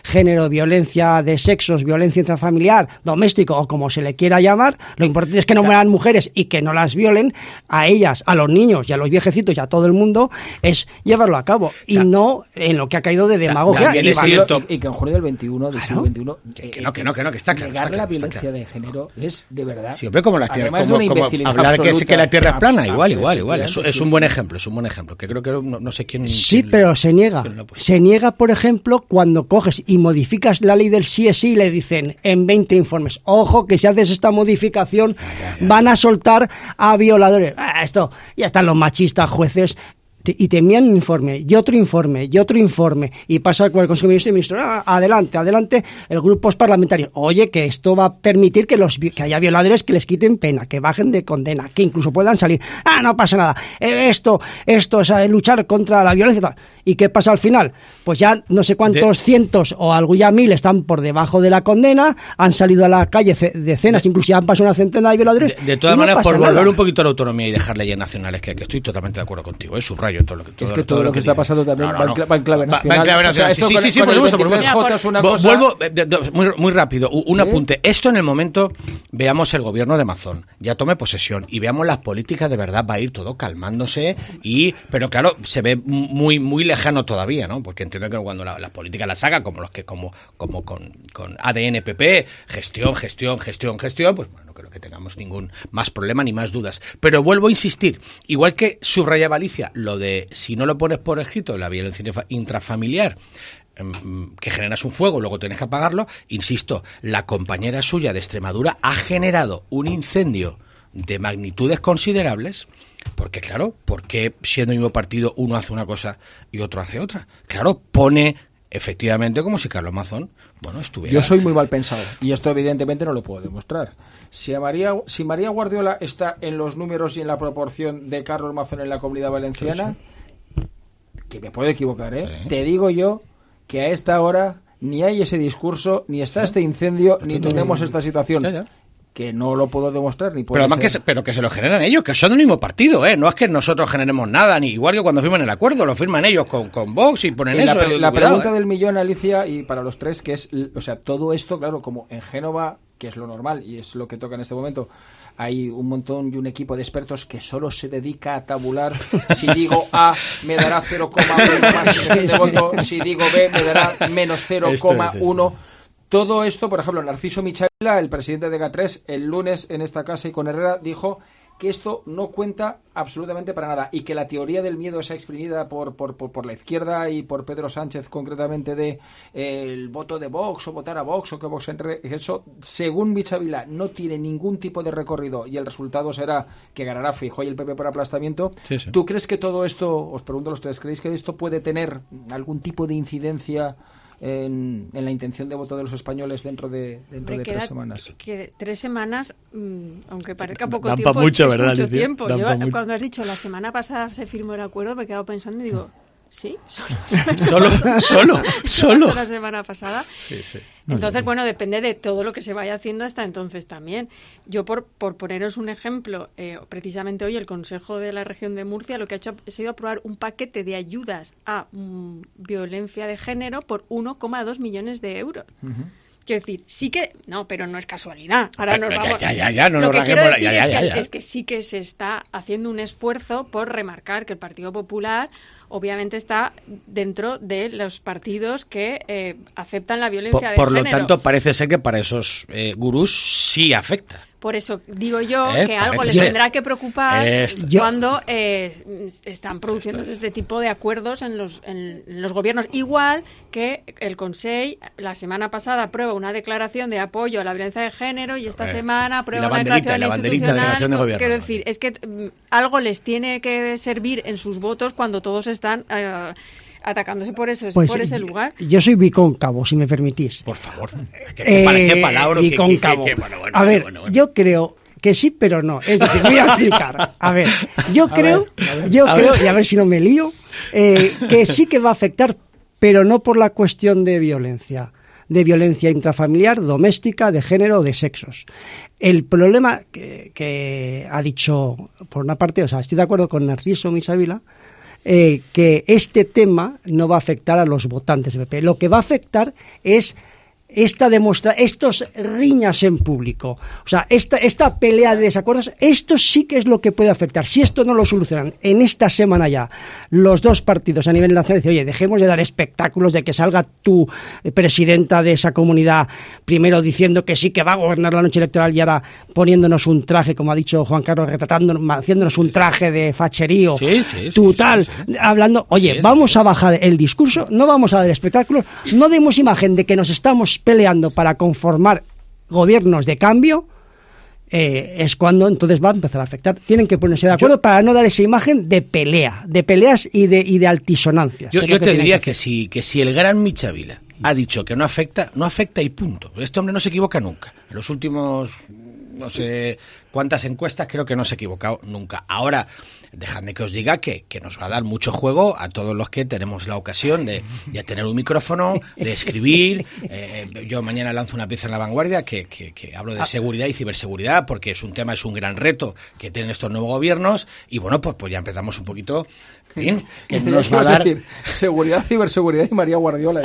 género, violencia de sexos, violencia intrafamiliar, doméstico o como se le quiera llamar, lo importante es que no mueran mujeres y que no las violen a ellas, a los niños y a los viejecitos y a todo el mundo, es llevarlo a cabo y no en lo que ha caído de demagogia. Y, y, y que en junio del veintiuno, del siglo veintiuno, eh, que no, que no, que no, que está claro. Negar está claro, la violencia claro. de género es de verdad. Siempre como la tierra, Además como, de una como hablar que, que la tierra es plana, igual, igual, igual. Es, es un buen ejemplo, es un buen ejemplo. Que creo que no, no sé quién. Sí, quién, pero se niega. Pues, se niega, por ejemplo, cuando coges y modificas la ley del sí es sí y le dicen en veinte informes, ojo, que si haces esta modificación ya, ya. van a soltar a violadores. Ah, esto, ya están los machistas jueces. Y te envían un informe, y otro informe, y otro informe, y pasa con el Consejo de Ministros y Ministros, ah, adelante, adelante, el grupo parlamentario. Oye, que esto va a permitir que los que haya violadores que les quiten pena, que bajen de condena, que incluso puedan salir. Ah, no pasa nada. Eh, esto, esto es eh, luchar contra la violencia. Tal. ¿Y qué pasa al final? Pues ya no sé cuántos de... cientos o algo ya mil están por debajo de la condena, han salido a la calle decenas, de... incluso ya han pasado una centena de violadores. De, de todas no maneras, por nada. volver un poquito a la autonomía y dejar leyes nacionales, que, que estoy totalmente de acuerdo contigo, ¿eh? Subrayo todo lo que todo, es que todo, todo lo que, que está pasando también no, no, no. va en clave nacional. Va en clave nacional. O sea, sí, sí, sí, sí, por supuesto, por supuesto. Vuelvo, muy, muy rápido, un ¿Sí? apunte. Esto en el momento, veamos el gobierno de Mazón, ya tome posesión y veamos las políticas, de verdad va a ir todo calmándose, y pero claro, se ve muy muy lejano todavía, ¿no? Porque entiendo que cuando la, las políticas las haga, como los que como como con, con A D N P P, gestión, gestión, gestión, gestión, pues bueno, no creo que tengamos ningún más problema ni más dudas. Pero vuelvo a insistir, igual que subrayaba Alicia, lo de si no lo pones por escrito, la violencia intrafamiliar, que generas un fuego, luego tienes que apagarlo, insisto, la compañera suya de Extremadura ha generado un incendio de magnitudes considerables, porque claro, porque siendo el mismo partido uno hace una cosa y otro hace otra? Claro, pone efectivamente como si Carlos Mazón, bueno, estuviera... Yo soy muy mal pensado y esto evidentemente no lo puedo demostrar. Si a María, si María Guardiola está en los números y en la proporción de Carlos Mazón en la Comunidad Valenciana, sí, sí. que me puedo equivocar, ¿eh? Sí. Te digo yo que a esta hora ni hay ese discurso, ni está sí. este incendio, ni tenemos esta situación. Ya, ya. Que no lo puedo demostrar ni puedo. Pero además que se, pero que se lo generan ellos, que son del mismo partido, ¿eh? No es que nosotros generemos nada, ni igual que cuando firman el acuerdo, lo firman ellos con, con Vox y ponen y eso. La, y, la cuidado, pregunta ¿eh? del millón, Alicia, y para los tres, que es, o sea, todo esto, claro, como en Génova, que es lo normal y es lo que toca en este momento, hay un montón y un equipo de expertos que solo se dedica a tabular. Si digo A, me dará cero coma uno más de voto, si digo B, me dará menos cero coma uno. Todo esto, por ejemplo, Narciso Michavila, el presidente de G A tres, el lunes en esta casa y con Herrera, dijo que esto no cuenta absolutamente para nada y que la teoría del miedo esa exprimida por por, por, por la izquierda y por Pedro Sánchez concretamente de eh, el voto de Vox o votar a Vox o que Vox entre eso, según Michavila, no tiene ningún tipo de recorrido y el resultado será que ganará Feijóo y el P P por aplastamiento. Sí, sí. ¿Tú crees que todo esto, os pregunto a los tres, creéis que esto puede tener algún tipo de incidencia En, en la intención de voto de los españoles dentro de, dentro de tres semanas? Que tres semanas, mmm, aunque parezca poco Dan tiempo, mucho, es ¿verdad, mucho Alicia? tiempo. Dan Yo, mucho. Cuando has dicho la semana pasada se firmó el acuerdo, me he quedado pensando y digo, ¿sí? ¿Solo? ¿Solo? ¿Solo? ¿Solo? La semana pasada. Sí, sí. Entonces, bueno, depende de todo lo que se vaya haciendo hasta entonces también. Yo, por, por poneros un ejemplo, eh, precisamente hoy el Consejo de la Región de Murcia lo que ha hecho ha sido aprobar un paquete de ayudas a mm, violencia de género por uno coma dos millones de euros. Uh-huh. Quiero decir, sí que... No, pero no es casualidad. Ahora nos vamos... Ya, ya, ya, no lo nos que quiero decir ya, ya, es, ya, que, ya. es que sí que se está haciendo un esfuerzo por remarcar que el Partido Popular obviamente está dentro de los partidos que eh, aceptan la violencia por, de por género. Por lo tanto, parece ser que para esos eh, gurús sí afecta. Por eso digo yo ¿Eh? que algo Parece les ser. tendrá que preocupar Esto. cuando eh, están produciendo es. este tipo de acuerdos en los, en los gobiernos. Igual que el Consell la semana pasada aprueba una declaración de apoyo a la violencia de género y esta eh. semana aprueba una declaración la institucional. Declaración de gobierno. Quiero decir, es que um, algo les tiene que servir en sus votos cuando todos están... Uh, atacándose por eso, pues, por ese lugar. Yo soy bicóncavo, si me permitís. Por favor. ¿Qué, qué, eh, qué palabra? Bicóncavo. Qué, qué, qué, bueno, bueno, a ver, bueno, bueno. yo creo que sí, pero no. Es decir, voy a explicar. A ver, yo a creo, ver, a ver, yo a creo, ver. y a ver si no me lío, eh, que sí que va a afectar, pero no por la cuestión de violencia. de violencia intrafamiliar, doméstica, de género o de sexos. El problema que, que ha dicho, por una parte, o sea, estoy de acuerdo con Narciso Michavila, eh, que este tema no va a afectar a los votantes del P P. Lo que va a afectar es esta demostra estos riñas en público, o sea, esta, esta pelea de desacuerdos, esto sí que es lo que puede afectar. Si esto no lo solucionan en esta semana ya, los dos partidos a nivel nacional, dicen, oye, dejemos de dar espectáculos de que salga tu presidenta de esa comunidad primero diciendo que sí que va a gobernar la noche electoral y ahora poniéndonos un traje, como ha dicho Juan Carlos, retratándonos, haciéndonos un traje de facherío, sí, sí, total, sí, sí, sí. hablando, oye, sí, vamos sí, a bajar el discurso, no vamos a dar espectáculos, no demos imagen de que nos estamos peleando para conformar gobiernos de cambio, eh, es cuando entonces va a empezar a afectar. Tienen que ponerse de acuerdo yo, para no dar esa imagen de pelea, de peleas y de, y de altisonancias. Yo, yo te diría que, que, si, que si el gran Michavila ha dicho que no afecta, no afecta y punto. Este hombre no se equivoca nunca. En los últimos, no sé cuántas encuestas, creo que no se ha equivocado nunca. Ahora, dejadme que os diga que, que nos va a dar mucho juego a todos los que tenemos la ocasión de, de tener un micrófono, de escribir. Eh, yo mañana lanzo una pieza en La Vanguardia que, que, que hablo de seguridad y ciberseguridad, porque es un tema, es un gran reto que tienen estos nuevos gobiernos. Y bueno, pues, pues ya empezamos un poquito... ¿Bien? Que nos va a dar... decir, seguridad, ciberseguridad y María Guardiola.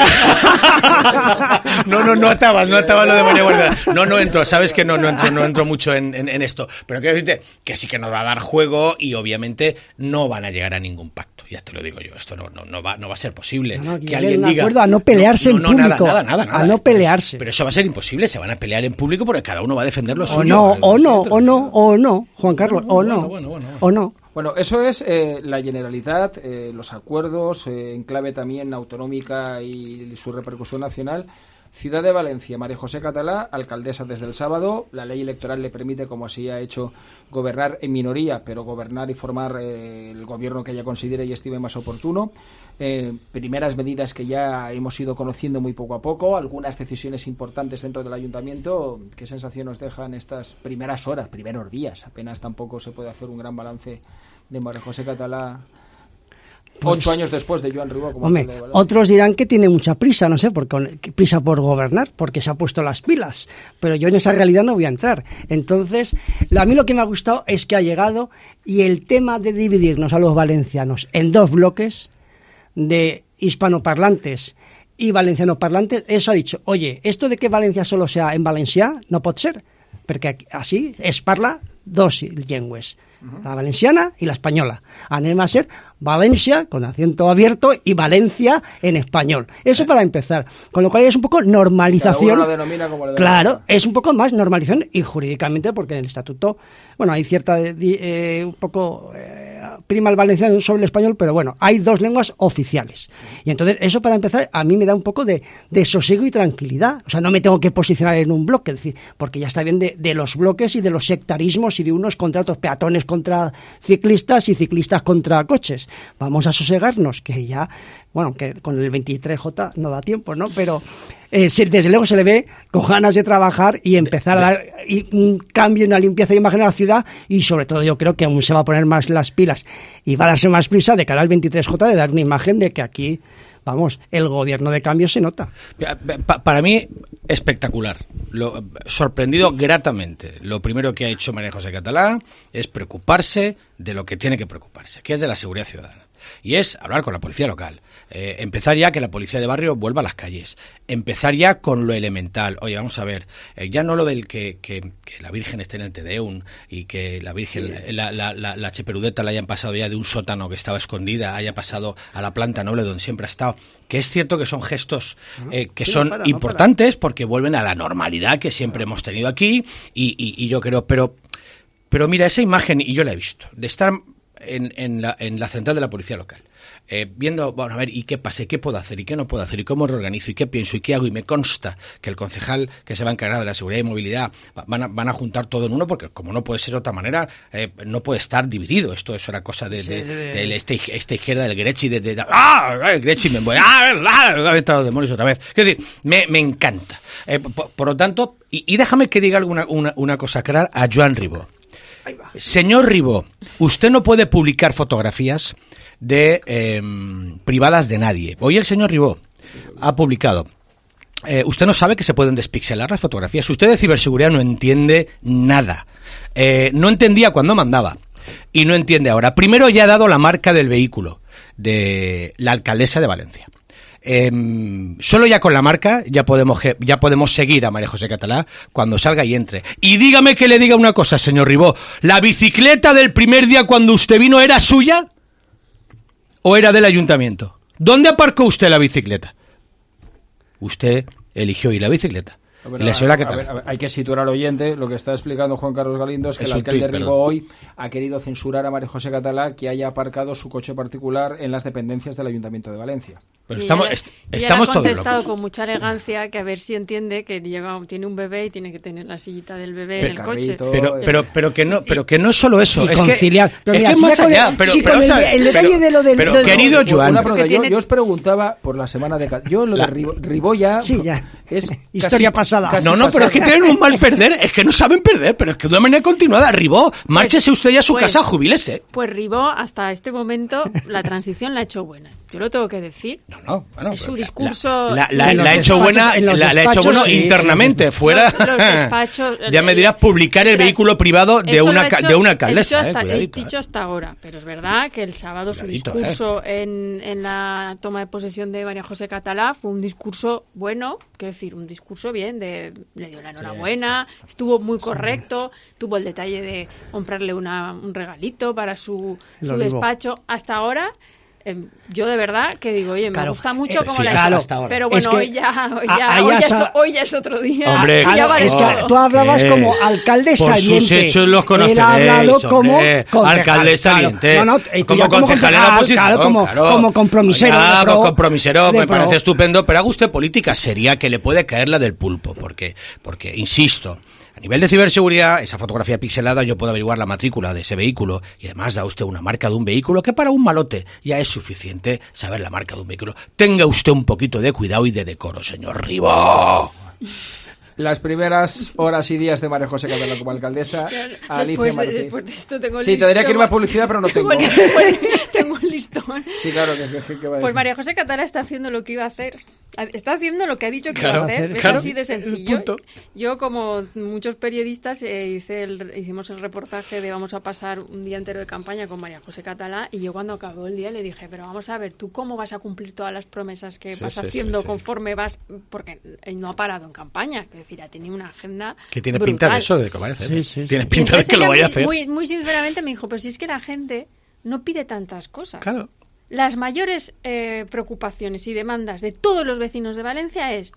no, no, no atabas, no atabas lo de María Guardiola. No, no entro, sabes que no, no entro, no entro mucho en, en, en esto. Pero quiero decirte que sí que nos va a dar juego y obviamente no van a llegar a ningún pacto. Ya te lo digo yo, esto no, no, no, va, no va a ser posible. No, no, que alguien diga... a no pelearse no, no, en no, público. Nada, nada, nada, nada. A no pelearse. Pero eso va a ser imposible, se van a pelear en público porque cada uno va a defender lo o suyo. No, o no, o no, o no, Juan Carlos, o no, bueno, bueno, bueno, bueno. o no. Bueno, eso es eh, la Generalitat, eh, los acuerdos, eh, en clave también autonómica y su repercusión nacional. Ciudad de Valencia, María José Catalá, alcaldesa desde el sábado. La ley electoral le permite, como así ha hecho, gobernar en minoría, pero gobernar y formar eh, el gobierno que ella considere y estime más oportuno. Eh, primeras medidas que ya hemos ido conociendo muy poco a poco, algunas decisiones importantes dentro del ayuntamiento. ¿Qué sensación nos dejan estas primeras horas, primeros días? Apenas tampoco se puede hacer un gran balance de María José Catalá. Pues, ocho años después de Joan Ribó. Como hombre, de otros dirán que tiene mucha prisa, no sé, por, con, prisa por gobernar, porque se ha puesto las pilas, pero yo en esa realidad no voy a entrar. Entonces, a mí lo que me ha gustado es que ha llegado y el tema de dividirnos a los valencianos en dos bloques de hispanoparlantes y valencianoparlantes, eso ha dicho, oye, esto de que Valencia solo sea en valencià no pot ser, perquè així es parla dos llengües, la valenciana y la española. Anem a ser Valencia con acento abierto y Valencia en español. Eso para empezar. Con lo cual es un poco normalización. Cada uno lo denomina como le da. Claro, es un poco más normalización y jurídicamente porque en el estatuto, bueno, hay cierta, eh, un poco eh, prima el valenciano sobre el español, pero bueno, hay dos lenguas oficiales. Y entonces eso para empezar a mí me da un poco de, de sosiego y tranquilidad. O sea, no me tengo que posicionar en un bloque, es decir, porque ya está bien de, de los bloques y de los sectarismos y de unos contra otros, peatones contra ciclistas y ciclistas contra coches. Vamos a sosegarnos, que ya, bueno, que con el veintitrés J no da tiempo, ¿no? Pero eh, se, desde luego se le ve con ganas de trabajar y empezar a dar y, un cambio, una limpieza de imagen a la ciudad y sobre todo yo creo que aún se va a poner más las pilas y va a darse más prisa de cara al veintitrés J de dar una imagen de que aquí, vamos, el gobierno de cambio se nota. Para mí, espectacular. Lo, sorprendido gratamente. Lo primero que ha hecho María José Catalá es preocuparse de lo que tiene que preocuparse, que es de la seguridad ciudadana. Y es hablar con la policía local, eh, empezar ya que la policía de barrio vuelva a las calles, empezar ya con lo elemental. Oye, vamos a ver, eh, ya no lo del que, que, que la Virgen esté en el Te Deum y que la Virgen, la, la, la, la Cheperudeta la hayan pasado ya de un sótano que estaba escondida, haya pasado a la planta noble donde siempre ha estado, que es cierto que son gestos eh, que sí, son no para, importantes no porque vuelven a la normalidad que siempre hemos tenido aquí y, y, y yo creo, pero, pero mira, esa imagen, y yo la he visto, de estar... En, en, la, en la central de la policía local, eh, viendo, bueno, a ver, ¿y qué pasa? ¿Y qué puedo hacer? ¿Y qué no puedo hacer? ¿Y cómo reorganizo? ¿Y qué pienso? ¿Y qué hago? Y me consta que el concejal que se va a encargar de la seguridad y movilidad van a, van a juntar todo en uno, porque como no puede ser de otra manera, eh, no puede estar dividido. Esto eso era cosa de, de, de, de, de esta, esta izquierda del Grechi, de, de, de ¡ah! El Grechi me voy, ¡ah! ¡ah! entrado los demonios otra vez. Quiero decir, me, me encanta. Eh, por, por lo tanto, y, y déjame que diga alguna una, una cosa clara a Joan Ribó. Señor Ribó, usted no puede publicar fotografías de eh, privadas de nadie. Hoy el señor Ribó ha publicado. Eh, usted no sabe que se pueden despixelar las fotografías. Usted de ciberseguridad no entiende nada. Eh, no entendía cuando mandaba y no entiende ahora. Primero ya ha dado la marca del vehículo. de la alcaldesa de Valencia. Eh, solo ya con la marca ya podemos ya podemos seguir a María José Catalá cuando salga y entre. Y dígame que le diga una cosa, señor Ribó, ¿la bicicleta del primer día cuando usted vino era suya o era del ayuntamiento? ¿Dónde aparcó usted la bicicleta? Usted eligió ir la bicicleta. Bueno, y la señora a, Catalá. a ver, a ver, hay que situar al oyente. Lo que está explicando Juan Carlos Galindo es que Es el un alcalde tuit, Ribó perdón. hoy ha querido censurar a María José Catalá que haya aparcado su coche particular en las dependencias del Ayuntamiento de Valencia. Pero Y estamos, ella, est- y ella estamos le ha todos contestado locos. con mucha elegancia que a ver si entiende que lleva, tiene un bebé y tiene que tener la sillita del bebé El en el coche. carrito. Pero, pero, pero que no, pero que no es solo eso. Y es conciliar. que, Pero es mira, que es si más ya con el- allá. Pero, si pero, con o sea, el- el detalle pero- de lo del- pero, del- querido Bueno, Joan, una pregunta, Porque yo, tiene- yo os preguntaba por la semana de Cal- yo lo La- de Ribó, Ribó ya Sí, ya. es Historia casi- pasada. casi no, no, pero es que pasado. tienen un mal perder, es que no saben perder, pero es que de una manera continuada. Ribó, márchese usted ya a su pues- casa, jubílese. Pues Ribó, hasta este momento, la transición la ha hecho buena. Yo lo tengo que decir. No, no, bueno, Es su pero discurso- La, sí, la- en la los ha hecho despachos- buena, en los la, la ha hecho despachos, bueno sí, internamente, fuera. Los- los despachos, ya me el- dirás publicar el Verás, vehículo privado de eso lo una, ha ca- hecho- de una he alcaldesa. dicho hasta, eh, he cuidadito, dicho eh. hasta ahora, pero es verdad que el sábado su Cuidadito, discurso en, en la toma de posesión de María José Catalá fue un discurso bueno, quiero decir, un discurso bien, de, le dio la enhorabuena, estuvo muy correcto, tuvo el detalle de comprarle una, un regalito para su, El su olivo. despacho. Hasta ahora, eh, yo de verdad que digo, oye, me Claro, gusta mucho eh, como sí, la claro, hizo, hasta ahora. pero Es bueno, que hoy ya, hoy a- ya, ahí hoy, ya ya sa- es, hoy ya es otro día. Hombre, y ya Claro, vale es que todo. tú hablabas ¿Qué? como alcalde Por sus saliente. hechos los conoceréis, Él ha hablado hombre. como concejal, Alcalde claro. saliente. No, no, y tú como ya como concejal en la concejal, oposición, claro, como, claro. como compromisero. Ah, de pro- pues compromisero, de me pro. parece estupendo, pero haga usted política seria que le puede caer la del pulpo, porque, porque insisto, a nivel de ciberseguridad, esa fotografía pixelada, yo puedo averiguar la matrícula de ese vehículo y además da usted una marca de un vehículo que para un malote ya es suficiente saber la marca de un vehículo. Tenga usted un poquito de cuidado y de decoro, señor Ribó. Las primeras horas y días de María José Catalá como alcaldesa, Alicia Después, de, Martín. después de esto tengo el Sí, tendría que irme a publicidad, pero no tengo. el- tengo el listón. Sí, claro, que, que- que va a Pues decir. María José Catalá está haciendo lo que iba a hacer. Está haciendo lo que ha dicho que Claro, iba a hacer. Es claro. así de El sencillo. punto. Yo, como muchos periodistas, eh, hice el- hicimos el reportaje de vamos a pasar un día entero de campaña con María José Catalá y yo cuando acabó el día le dije, pero vamos a ver, ¿tú cómo vas a cumplir todas las promesas que Sí, vas sí, sí, haciendo sí. conforme vas? Porque él no ha parado en campaña. Es decir, ha tenido una agenda Que tiene brutal. pinta de eso, de que lo vaya a hacer. Sí, sí, sí. Tiene Y pinta de entonces que lo ella vaya a muy- hacer. Muy, muy sinceramente me dijo, pero si es que la gente no pide tantas cosas. Claro. Las mayores eh, preocupaciones y demandas de todos los vecinos de Valencia es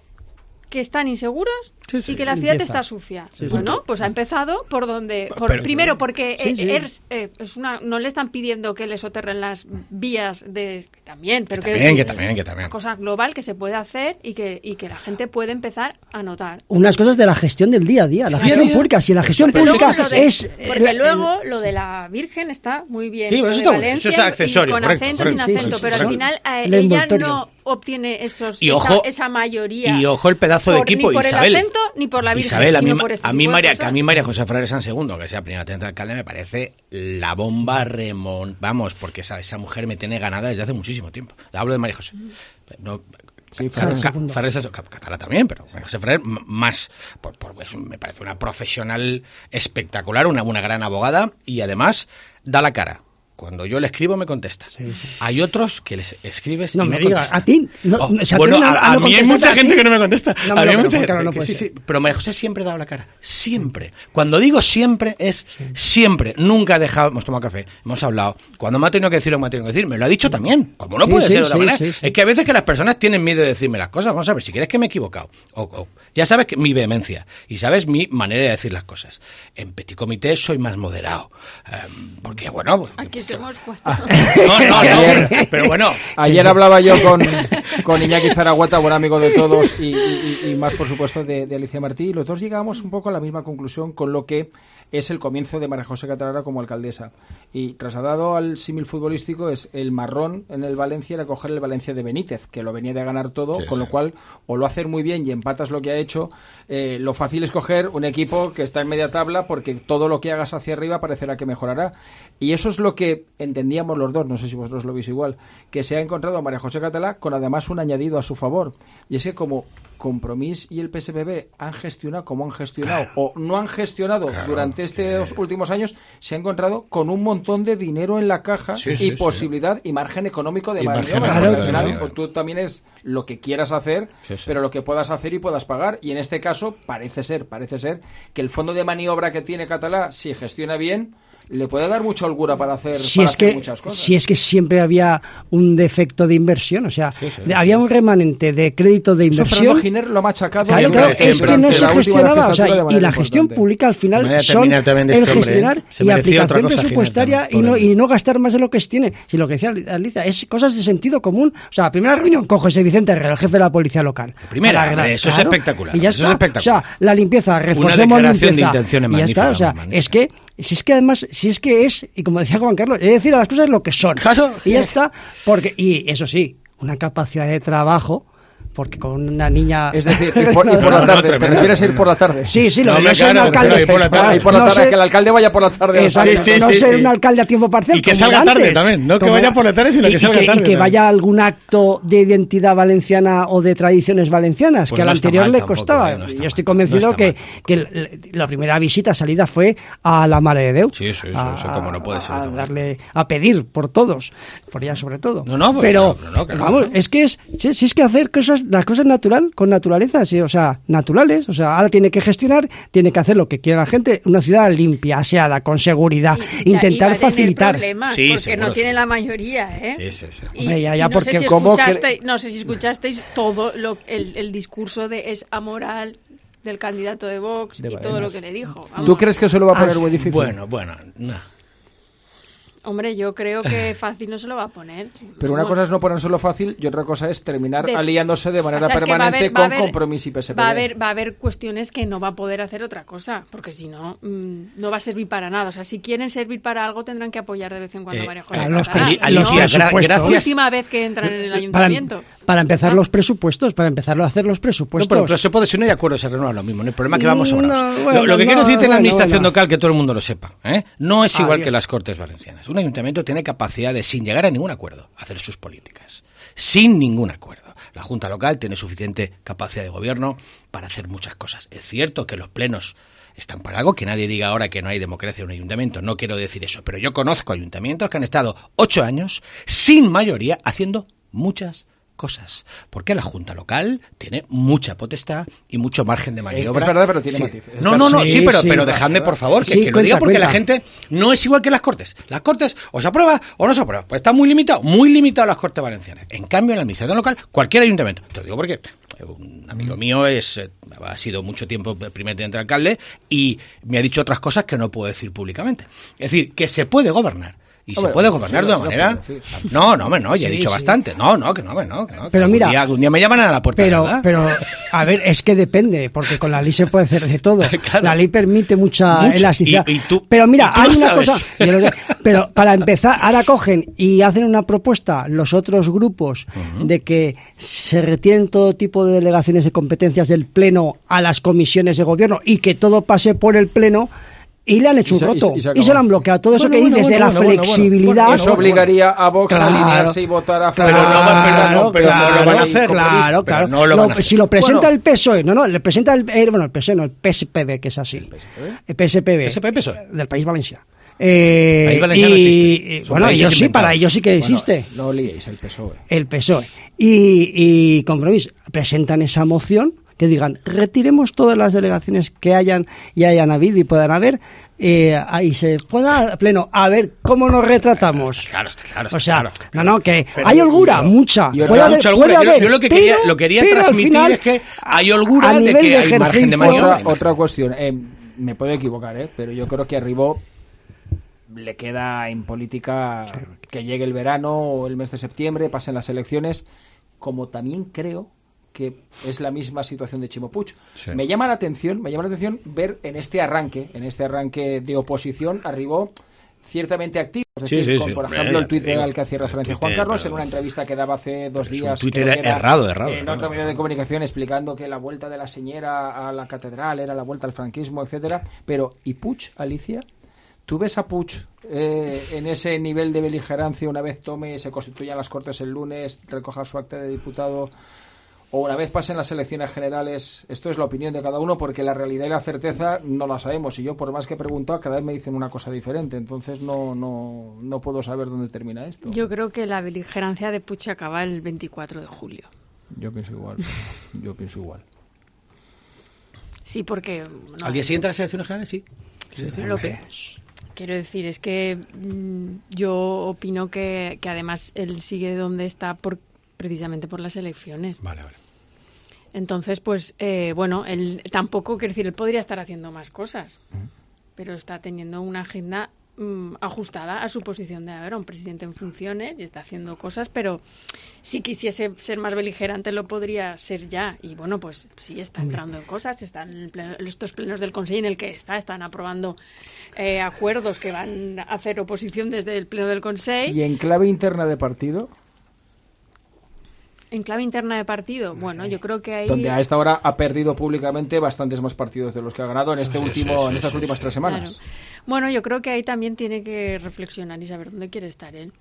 que están inseguros Sí, sí. y que la ciudad Empieza. está sucia. Sí, sí. Bueno, pues ha empezado por donde... por- Pero- primero porque Sí, eh, sí. es, eh, es una, no le están pidiendo que le soterren las vías de... que también, pero Que quiero también, decir, que también, que también. Una cosa global que se puede hacer y que, y que la gente puede empezar a notar. Unas cosas de la gestión del día a día, la Día a gestión día. pública. Si la gestión Pero pública luego lo de- es. porque el- luego lo de la Virgen está muy bien. Sí, pero lo eso de está bueno, Valencia eso es accesorio, y con correcto, acento correcto. sin Sí, acento, sí, pero sí, al sí. final eh, El ella envoltorio. no obtiene esos, Y esa, ojo- esa mayoría. Y ojo el pedazo de por- equipo, Ni por Isabel. el acento ni por la Virgen. Isabel, a mí, sino ma- por este a mí tipo de María, cosas. que a mí María José Ferrer San Segundo, que sea primera teniente de alcalde, me parece la bomba remont. Vamos, porque esa, esa mujer me tiene ganada desde hace muchísimo tiempo. Hablo de María José. No, Sí, Ca- Ferrer Ca- Segundo. Ferrer San- Ca- Catalá también, pero María José Ferrer m- más. Por, por- pues, me parece una profesional espectacular, una, una gran abogada y además da la cara. Cuando yo le escribo me contesta. Sí, sí. Hay otros que les escribes No y me no digas, contestan. a ti. No, Oh, no, se bueno, atreven a, a no mí hay contestarte mucha a gente ti. que no me contesta. No, a me mí lo hay creo, mucha porque ahora gente no que puede sí, ser. sí, pero María José siempre ha dado la cara. Siempre. Cuando digo siempre es siempre. Nunca ha dejado. Hemos tomado café, hemos hablado. Cuando me ha tenido que decir lo que me ha tenido que decir, me lo ha dicho también. Como no Sí, puede sí, ser de otra sí, manera. sí, sí. Es que a veces que las personas tienen miedo de decirme las cosas. Vamos a ver, si quieres que me he equivocado. O, o- ya sabes que mi vehemencia. Y sabes mi manera de decir las cosas. En petit comité soy más moderado. Em, porque, bueno. pues- Aquí somos cuatro. no, no, no, Ayer- pero bueno. Ayer hablaba yo con, con Iñaki Zaragoza, buen amigo de todos, y, y- y más, por supuesto, de, de Alicia Martí, y los dos llegamos un poco a la misma conclusión con lo que es el comienzo de María José Catalá como alcaldesa. Y trasladado al símil futbolístico, es el marrón en el Valencia era coger el Valencia de Benítez, que lo venía de ganar todo, Sí, con sí. lo cual o lo haces muy bien y empatas lo que ha hecho, eh, lo fácil es coger un equipo que está en media tabla porque todo lo que hagas hacia arriba parecerá que mejorará. Y eso es lo que que entendíamos los dos, no sé si vosotros lo veis igual, que se ha encontrado a María José Catalá con además un añadido a su favor. Y es que como Compromís y el P S P B han gestionado como han gestionado, claro, o no han gestionado claro, durante estos que... últimos años, se ha encontrado con un montón de dinero en la caja sí, y sí, posibilidad sí. y margen económico de maniobra. Claro, al final, claro. Tú también es lo que quieras hacer, sí, sí. pero lo que puedas hacer y puedas pagar. Y en este caso parece ser, parece ser que el fondo de maniobra que tiene Catalá, si gestiona bien, le puede dar mucha holgura para hacer, si para es hacer que, muchas cosas. Si es que siempre había un defecto de inversión, o sea, sí, sí, había sí, un sí. remanente de crédito de inversión. Fernando Giner lo ha machacado. Claro, claro, es que no se gestionaba, o sea, y la gestión pública al final son el este gestionar hombre, ¿eh? y aplicación presupuestaria y no, y no gastar más de lo que se tiene. Si lo que decía Alicia, es cosas de sentido común. O sea, primera reunión con José Vicente Herrera, el jefe de la policía local. Primera, hombre, eso claro, es espectacular. Y ya eso está. Es espectacular. O sea, la limpieza, reforcemos Una declaración limpieza. de intenciones y ya está, o sea, es que si es que además, si es que es, y como decía Juan Carlos, es decir a las cosas lo que son. Claro. Y ya está, porque, y eso sí, una capacidad de trabajo, porque con una niña... Es decir, y por, y por la tarde, ¿te refieres a ir por la tarde? Sí, sí, lo no, no ser un alcalde... Ir por la tarde, ir por la tarde, que el alcalde vaya por la tarde. Exacto, sí, sí, no sí, ser sí. un alcalde a tiempo parcial. Y que salga antes, tarde también, no que como, vaya por la tarde, sino y, que salga y que, tarde. Y que vaya a algún acto de identidad valenciana o de tradiciones valencianas, pues que al no anterior le tampoco, costaba. Eh, no Yo estoy convencido no que, que la primera visita, salida fue a la Mare de Déu. Sí, sí, sí, a, sí, como no puede ser. A, darle, a pedir por todos, por ella sobre todo. No, no, pero, pero no, claro, vamos, no. es que es, si, si es que hacer cosas, las cosas natural, con naturaleza. Sí, o sea, naturales, o sea, ahora tiene que gestionar, tiene que hacer lo que quiera la gente, una ciudad limpia, aseada, con seguridad, y, intentar y va a facilitar. Problemas, sí, porque seguro, no tiene sí. la mayoría, ¿eh? Sí, sí, sí. Y, Hombre, ya, ya y no, porque sé si ¿cómo escuchasteis, no sé si escuchasteis todo lo, el, el discurso de es amoral del candidato de Vox de y todo lo que le dijo. Vamos. ¿Tú crees que eso lo va a poner ah, muy difícil? Bueno, bueno, no. Hombre, yo creo que fácil no se lo va a poner. Pero una cosa es no ponérselo fácil y otra cosa es terminar de, aliándose de manera o sea, permanente es que va a haber, con Compromís y P S P B. Va a, haber, va a haber cuestiones que no va a poder hacer otra cosa, porque si no, mmm, no va a servir para nada. O sea, si quieren servir para algo, tendrán que apoyar de vez en cuando a eh, María José Catalá. Alicia, ¿no? gra- la última vez que entran en el ayuntamiento. Para, para empezar ¿Ah? los presupuestos, para empezar a hacer los presupuestos. No, pero, pero se puede, si no hay acuerdo, se renueva lo mismo. ¿no? El problema es que vamos sobrados. No, bueno, lo, lo que no, quiero decirte en la administración bueno, bueno. local, que todo el mundo lo sepa, ¿eh? no es igual ah, que las Cortes Valencianas. Un ayuntamiento tiene capacidad de, sin llegar a ningún acuerdo, hacer sus políticas. Sin ningún acuerdo. La Junta Local tiene suficiente capacidad de gobierno para hacer muchas cosas. Es cierto que los plenos están para algo, que nadie diga ahora que no hay democracia en un ayuntamiento, no quiero decir eso, pero yo conozco ayuntamientos que han estado ocho años sin mayoría haciendo muchas cosas, porque la Junta Local tiene mucha potestad y mucho margen de maniobra. Es, es verdad, pero tiene sí. matices. No, no, no, sí, sí pero, sí, pero sí, dejadme, por favor, que, sí, que lo cuenta, diga porque cuenta. la gente no es igual que las Cortes. Las Cortes o se aprueba o no se aprueba. Pues está muy limitado, muy limitado las Cortes Valencianas. En cambio, en la administración local, cualquier ayuntamiento, te lo digo porque un amigo mío es ha sido mucho tiempo primer teniente de alcalde y me ha dicho otras cosas que no puedo decir públicamente. Es decir, que se puede gobernar. Y Hombre, se puede gobernar sí, de una manera... No, no, no, ya he sí, dicho sí. bastante. No, no, que no, que no. Que no pero que mira... Un día, un día me llaman a la puerta, pero, ¿verdad? Pero, a ver, es que depende, porque con la ley se puede hacer de todo. Claro. La ley permite mucha Mucho. elasticidad. Y, y tú, pero mira, y tú hay una sabes. cosa... Sé, pero para empezar, ahora cogen y hacen una propuesta los otros grupos uh-huh. de que se retiren todo tipo de delegaciones de competencias del Pleno a las comisiones de gobierno y que todo pase por el Pleno... Y le han hecho un roto. Y se, y, y se lo han bloqueado. Todo bueno, eso que bueno, dices bueno, de la bueno, flexibilidad. Bueno, eso obligaría a Vox claro, a alinearse y votar a favor. Pero no, pero no, pero claro, no lo van a hacer. Claro, claro. No lo van a hacer. Si lo presenta bueno, el P S O E, no, no, le presenta el, eh, bueno, el P S O E, no, el P S P B, que es así. ¿El P S P B? El P S P B. ¿P S P B P S O E? Del País Valenciano. Eh, País Valenciano y, existe. Bueno, ellos sí, para ellos sí que existe. Bueno, no liéis el P S O E. El P S O E. Y, y Compromís presentan esa moción que digan, retiremos todas las delegaciones que hayan y hayan habido y puedan haber, eh, ahí se pueda al pleno, a ver cómo nos retratamos. Claro, está claro. Está o sea, claro. no, no, que pero, hay holgura, pero, mucha. Yo, puede haber, mucha puede holgura. haber, Yo, yo lo que pero, quería, lo quería pero transmitir final, es que hay holgura de de que hay margen de maniobra. Otra, otra cuestión, eh, me puedo equivocar, eh, pero yo creo que a Ribó le queda en política que llegue el verano o el mes de septiembre, pasen las elecciones, como también creo que es la misma situación de Chimo Puig. Sí. Me llama la atención, me llama la atención ver en este arranque, en este arranque de oposición, a Ribó ciertamente activo. Es decir, sí, sí, con, sí. por ejemplo, Hombre, el tuit al que hacía referencia Juan Carlos, en una entrevista que daba hace dos días. Un tuit era errado, errado. En otro medio de comunicación explicando que la vuelta de la señora a la catedral era la vuelta al franquismo, etcétera. Pero, ¿y Puig, Alicia? ¿Tú ves a Puig eh, en ese nivel de beligerancia una vez tome, se constituyan las Cortes el lunes, recoja su acta de diputado, o una vez pasen las elecciones generales? Esto es la opinión de cada uno, porque la realidad y la certeza no la sabemos, y yo por más que he preguntado cada vez me dicen una cosa diferente, entonces no, no, no puedo saber dónde termina esto. Yo creo que la beligerancia de Puig acaba el veinticuatro de julio. Yo pienso igual, yo pienso igual. Sí, porque... No, Al día siguiente de las elecciones generales, sí. sí, sí lo sí. que quiero decir es que mmm, yo opino que, que además él sigue donde está por, precisamente por las elecciones. Vale, vale. Entonces, pues, eh, bueno, él tampoco, quiero decir, él podría estar haciendo más cosas, uh-huh. pero está teniendo una agenda mmm, ajustada a su posición de haber un presidente en funciones y está haciendo cosas, pero si quisiese ser más beligerante lo podría ser ya. Y bueno, pues sí, está entrando en cosas, están en, pleno, en estos plenos del Consejo en el que está, están aprobando eh, acuerdos que van a hacer oposición desde el pleno del Consejo. ¿Y en clave interna de partido? En clave interna de partido, bueno, yo creo que ahí... Donde a esta hora ha perdido públicamente bastantes más partidos de los que ha ganado en este sí, último, sí, sí, en estas sí, últimas sí, tres semanas. Claro. Bueno, yo creo que ahí también tiene que reflexionar y saber dónde quiere estar él.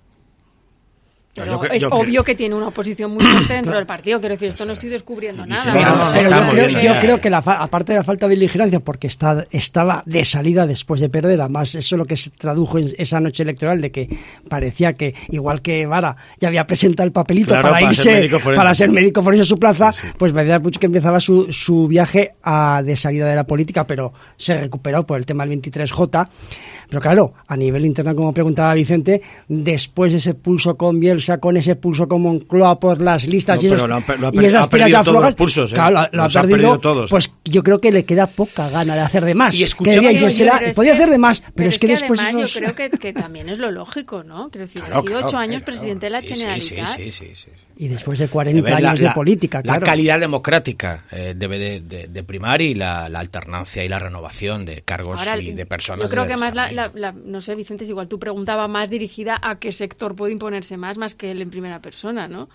Pero yo creo, es yo obvio creo. que tiene una oposición muy fuerte dentro del partido. Quiero decir, esto no estoy descubriendo nada. Sí, no, no, pero yo, creo, yo creo que la, aparte de la falta de beligerancia, porque está, estaba de salida después de perder, además eso es lo que se tradujo en esa noche electoral, de que parecía que, igual que Vara ya había presentado el papelito claro, para, para irse, ser para ser médico forense a su plaza, sí, sí. pues veía Puig que empezaba su, su viaje a, de salida de la política, pero se recuperó por el tema del veintitrés J. Pero claro, a nivel interno, como preguntaba Vicente, después de ese pulso con Bielsa, con ese pulso con Moncloa por las listas no, y, esos, lo ha, lo ha, y esas ha tiras aflojas, pulsos, ¿eh? claro, lo, lo ha, perdido, ha perdido todos. Pues yo creo que le queda poca gana de hacer de más. Y escuchaba que, yo, será, es podía que, hacer de más, pero, pero es que, que después además esos... yo creo que, que también es lo lógico, ¿no? Quiero decir, claro, ha sido claro, ocho años claro, presidente de la sí, Generalitat. Sí, sí, sí, sí, sí. Y después de cuarenta ver, la, años la, de política, claro. La calidad democrática eh, debe de, de, de primar y la, la alternancia y la renovación de cargos Ahora, y de personas. Yo creo que más, la, la, la, no sé, Vicente, es igual tú preguntaba más dirigida a qué sector puede imponerse más, más que él en primera persona, ¿no?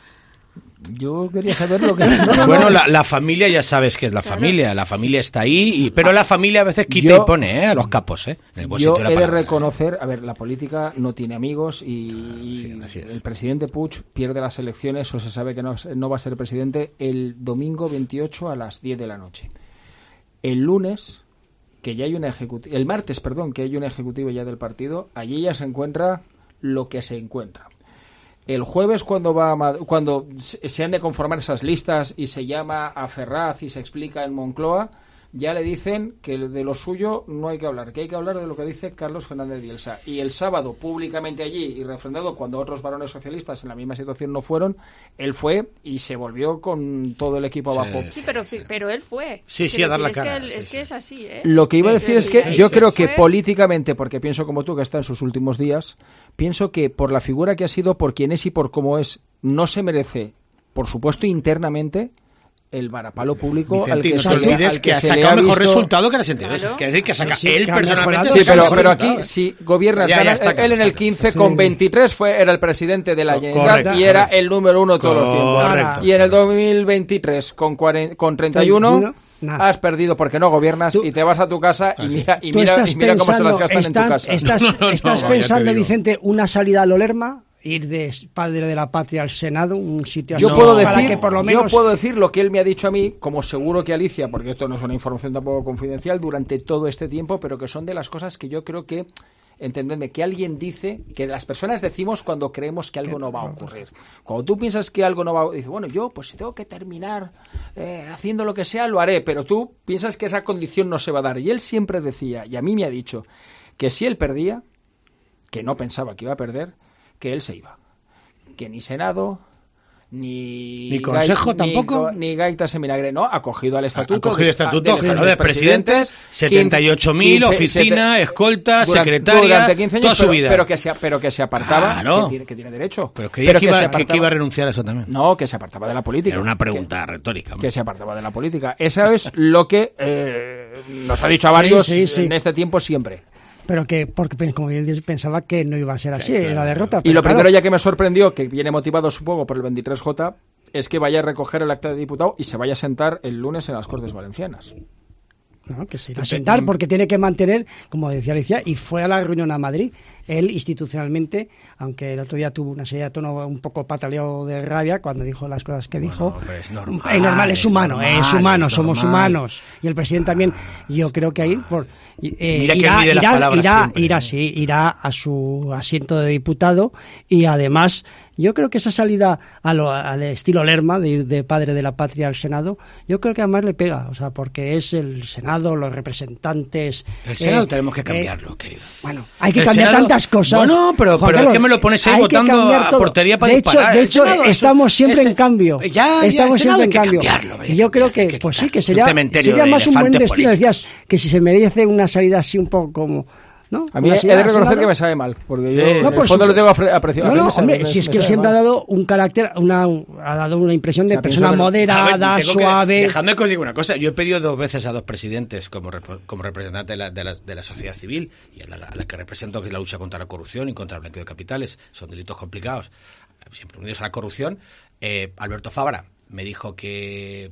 Yo quería saber lo que... Bueno, la, la familia ya sabes que es la claro. familia, la familia está ahí, y, pero la familia a veces quita yo, y pone ¿eh? a los capos. ¿eh? En el buen yo sitio de he la de reconocer, a ver, la política no tiene amigos y sí, el presidente Puig pierde las elecciones o se sabe que no, no va a ser presidente el domingo veintiocho a las diez de la noche. El lunes, que ya hay una ejecutivo, el martes, perdón, que hay un ejecutivo ya del partido, allí ya se encuentra lo que se encuentra. El jueves, cuando va a Mad- cuando se han de conformar esas listas y se llama a Ferraz y se explica en Moncloa, ya le dicen que de lo suyo no hay que hablar, que hay que hablar de lo que dice Carlos Fernández Bielsa. Y el sábado, públicamente allí y refrendado, cuando otros varones socialistas en la misma situación no fueron, él fue y se volvió con todo el equipo sí, abajo. Sí, pero, pero él fue. Sí, sí, a dar la es cara. Que él, sí, es sí. que es así, ¿eh? Lo que iba a decir es que sí, yo sí, creo fue... que políticamente, porque pienso como tú que está en sus últimos días, pienso que por la figura que ha sido, por quién es y por cómo es, no se merece, por supuesto internamente, el varapalo público. Vicente, al que no se te olvides le, al que, que ha se sacado le mejor visto... resultado que las anteriores. Claro. Quiere decir que saca sí, él que personalmente. Sí, pero, pero aquí, resultado. si gobiernas, ya, ya gana, está, él en el quince sí. con veintitrés fue, era el presidente de la Generalitat y era correcto. el número uno todos los tiempos. Correcto. Y en el dos mil veintitrés con, cuarenta, con treinta y uno... Nada. Has perdido porque no gobiernas tú, y te vas a tu casa y mira, y mira, y mira cómo se las gastan están, en tu casa. Estás, no, no, estás no, pensando, Vicente, una salida a lo Lerma, ir de padre de la patria al Senado, un sitio así. Yo puedo para decir, que por lo menos... yo puedo decir lo que él me ha dicho a mí, como seguro que Alicia, porque esto no es una información tampoco confidencial, durante todo este tiempo, pero que son de las cosas que yo creo que, entendedme, que alguien dice, que las personas decimos cuando creemos que algo no va a ocurrir. Cuando tú piensas que algo no va a ocurrir, dices, bueno, yo pues si tengo que terminar eh, haciendo lo que sea, lo haré, pero tú piensas que esa condición no se va a dar. Y él siempre decía, y a mí me ha dicho, que si él perdía, que no pensaba que iba a perder, que él se iba. Que ni Senado, ni... Ni Consejo gai, tampoco. Ni, ni Gaitas en vinagre, no, acogido al estatuto. Ha cogido estatuto, de, claro, de, de presidentes, setenta y ocho mil, oficina, escolta, durante, secretaria, durante quince años, toda su pero, vida. Pero que se, pero que se apartaba, claro. que, tiene, que tiene derecho. Pero que, pero que, que, iba, se apartaba, que iba a renunciar a eso también. No, que se apartaba de la política. Era una pregunta que, retórica. Que se apartaba de la política. Eso es lo que eh, nos ha dicho a varios sí, sí, sí. en este tiempo siempre. Pero que, porque como bien dices, pensaba que no iba a ser así, sí, claro, la derrota. Y lo claro. primero ya que me sorprendió, que viene motivado supongo por el veintitrés J, es que vaya a recoger el acta de diputado y se vaya a sentar el lunes en las Cortes Valencianas. No, que se irá a sentar porque tiene que mantener, como decía Alicia, y fue a la reunión a Madrid. Él institucionalmente, aunque el otro día tuvo una serie de tono un poco pataleado de rabia cuando dijo las cosas que dijo. Bueno, es normal, es normal, es humano, es, normal, es humano, es somos normal. humanos. Y el presidente también, yo creo que ahí por, eh, Mira que irá, mide las irá, palabras irá, siempre, irá, ¿eh? sí, irá a su asiento de diputado y además yo creo que esa salida a lo, al estilo Lerma, de ir de padre de la patria al Senado, yo creo que además le pega, o sea, porque es el Senado, los representantes... El Senado eh, tenemos que eh, cambiarlo, querido. Bueno, hay que El cambiar Senado- tantas cosas. Bueno, pero, Juan pero Carlos, es que me lo pones ahí hay que votando cambiar a todo. portería para de hecho, disparar. de El hecho, Senado, eso- estamos siempre ese- en cambio. Ya, ya, estamos el Senado siempre hay en que cambio. cambiarlo, hombre, y yo creo que, hay que pues sí, quitar. que Es sería, un cementerio sería de más un buen elefantes destino. políticos. Decías que si se merece una salida así un poco como... ¿no? A mí Una he salida de al reconocer Senado. que me sabe mal, porque Sí. yo No, en el por fondo su- lo tengo apre- apreciado. No, A mí no, me sabe- hombre, me- si es me que él sabe siempre ha mal. dado un carácter, una, ha dado una impresión de Ya, persona pienso que- moderada, A ver, tengo que- suave. Dejadme que os diga una cosa. Yo he pedido dos veces a dos presidentes como, rep- como representante de la, de, la, de la sociedad civil y a la, a la que represento, que es la lucha contra la corrupción y contra el blanqueo de capitales. Son delitos complicados, siempre unidos a la corrupción. Eh, Alberto Fabra me dijo que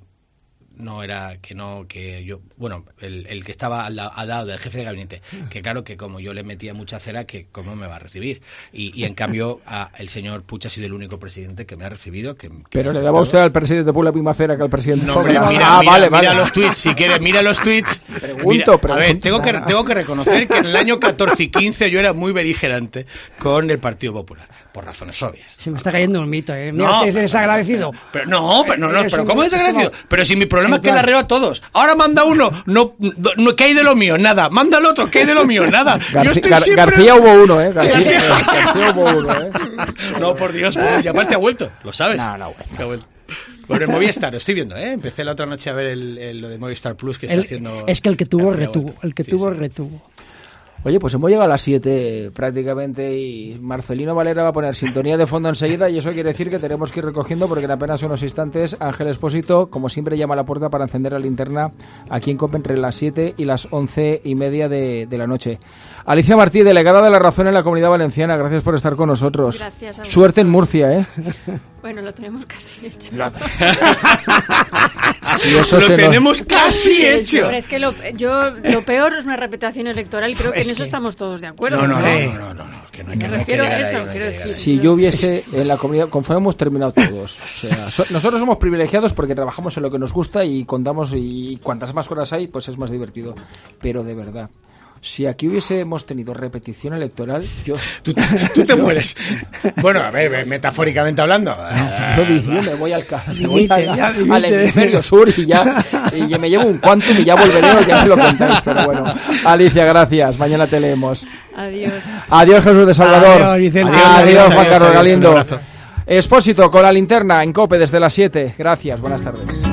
no era que no que yo bueno el, el que estaba al, la- al lado del jefe de gabinete, que claro que como yo le metía mucha cera, que cómo me va a recibir, y, y en cambio a, el señor Puig ha sido el único presidente que me ha recibido, que, que Pero me ha le daba aceptado. usted al presidente por la misma cera que al presidente No, hombre, Fabra. mira, Ah, mira, vale, mira vale. los tweets, si quieres, mira los tweets. Pregunto, Mira, A ver, pregunto. tengo que, tengo que reconocer que en el año catorce y quince yo era muy beligerante con el Partido Popular, por razones obvias. Se me está cayendo un mito, ¿eh? Mira, No, usted es desagradecido. Pero no, pero no, no, Eres pero un- ¿cómo desagradecido? como- Pero si mi problema en es que la plan- reo a todos. Ahora manda uno, no, no, ¿qué hay de lo mío? Nada. Manda al otro, ¿qué hay de lo mío? Nada. Yo García, estoy Gar- siempre... García hubo uno, ¿eh? García, García. García hubo uno, ¿eh? No, por Dios, y aparte ha vuelto, lo sabes. No, no, bueno. Se ha vuelto. Bueno, el Movistar, lo estoy viendo, ¿eh? Empecé la otra noche a ver el, el- lo de Movistar Plus que está El- haciendo... es que el que tuvo, García ha retuvo. vuelto. El que Sí, tuvo, sí. retuvo. Oye, pues hemos llegado a las siete prácticamente y Marcelino Valera va a poner sintonía de fondo enseguida y eso quiere decir que tenemos que ir recogiendo porque en apenas unos instantes Ángel Expósito, como siempre, llama a la puerta para encender la linterna aquí en COPE entre las siete y las once y media de, de la noche. Alicia Martí, delegada de La Razón en la Comunidad Valenciana, gracias por estar con nosotros. Gracias a Suerte en Murcia, ¿eh? Bueno, lo tenemos casi hecho. Si eso Lo se nos- tenemos casi hecho. Pero es que lo, yo, lo peor es una repetición electoral y creo que Es en eso que- estamos todos de acuerdo. No, no, no, Eh. no, no, no, no, que no hay Me que- no hay que refiero a llegar eso, ahí, no hay quiero que llegar decir. ahí. Si yo hubiese en la comunidad, conforme hemos terminado todos, o sea, so- nosotros somos privilegiados porque trabajamos en lo que nos gusta y contamos y cuantas más horas hay, pues es más divertido. Pero de verdad, si aquí hubiésemos tenido repetición electoral, yo, Tú, tú te mueres. Bueno, a ver, metafóricamente hablando. yo, di- yo me voy al, ca- me voy Dimite, a- ya, al dimite. hemisferio sur y ya y ya me llevo un quantum y ya volveré o ya me lo contáis. Pero bueno, Alicia, gracias. Mañana te leemos. Adiós. Adiós, Jesús de Salvador. Adiós, Vicente. Adiós, Adiós, Juan adiós, Carlos adiós, Galindo. un abrazo. Expósito con la linterna en COPE desde las siete. Gracias, buenas tardes.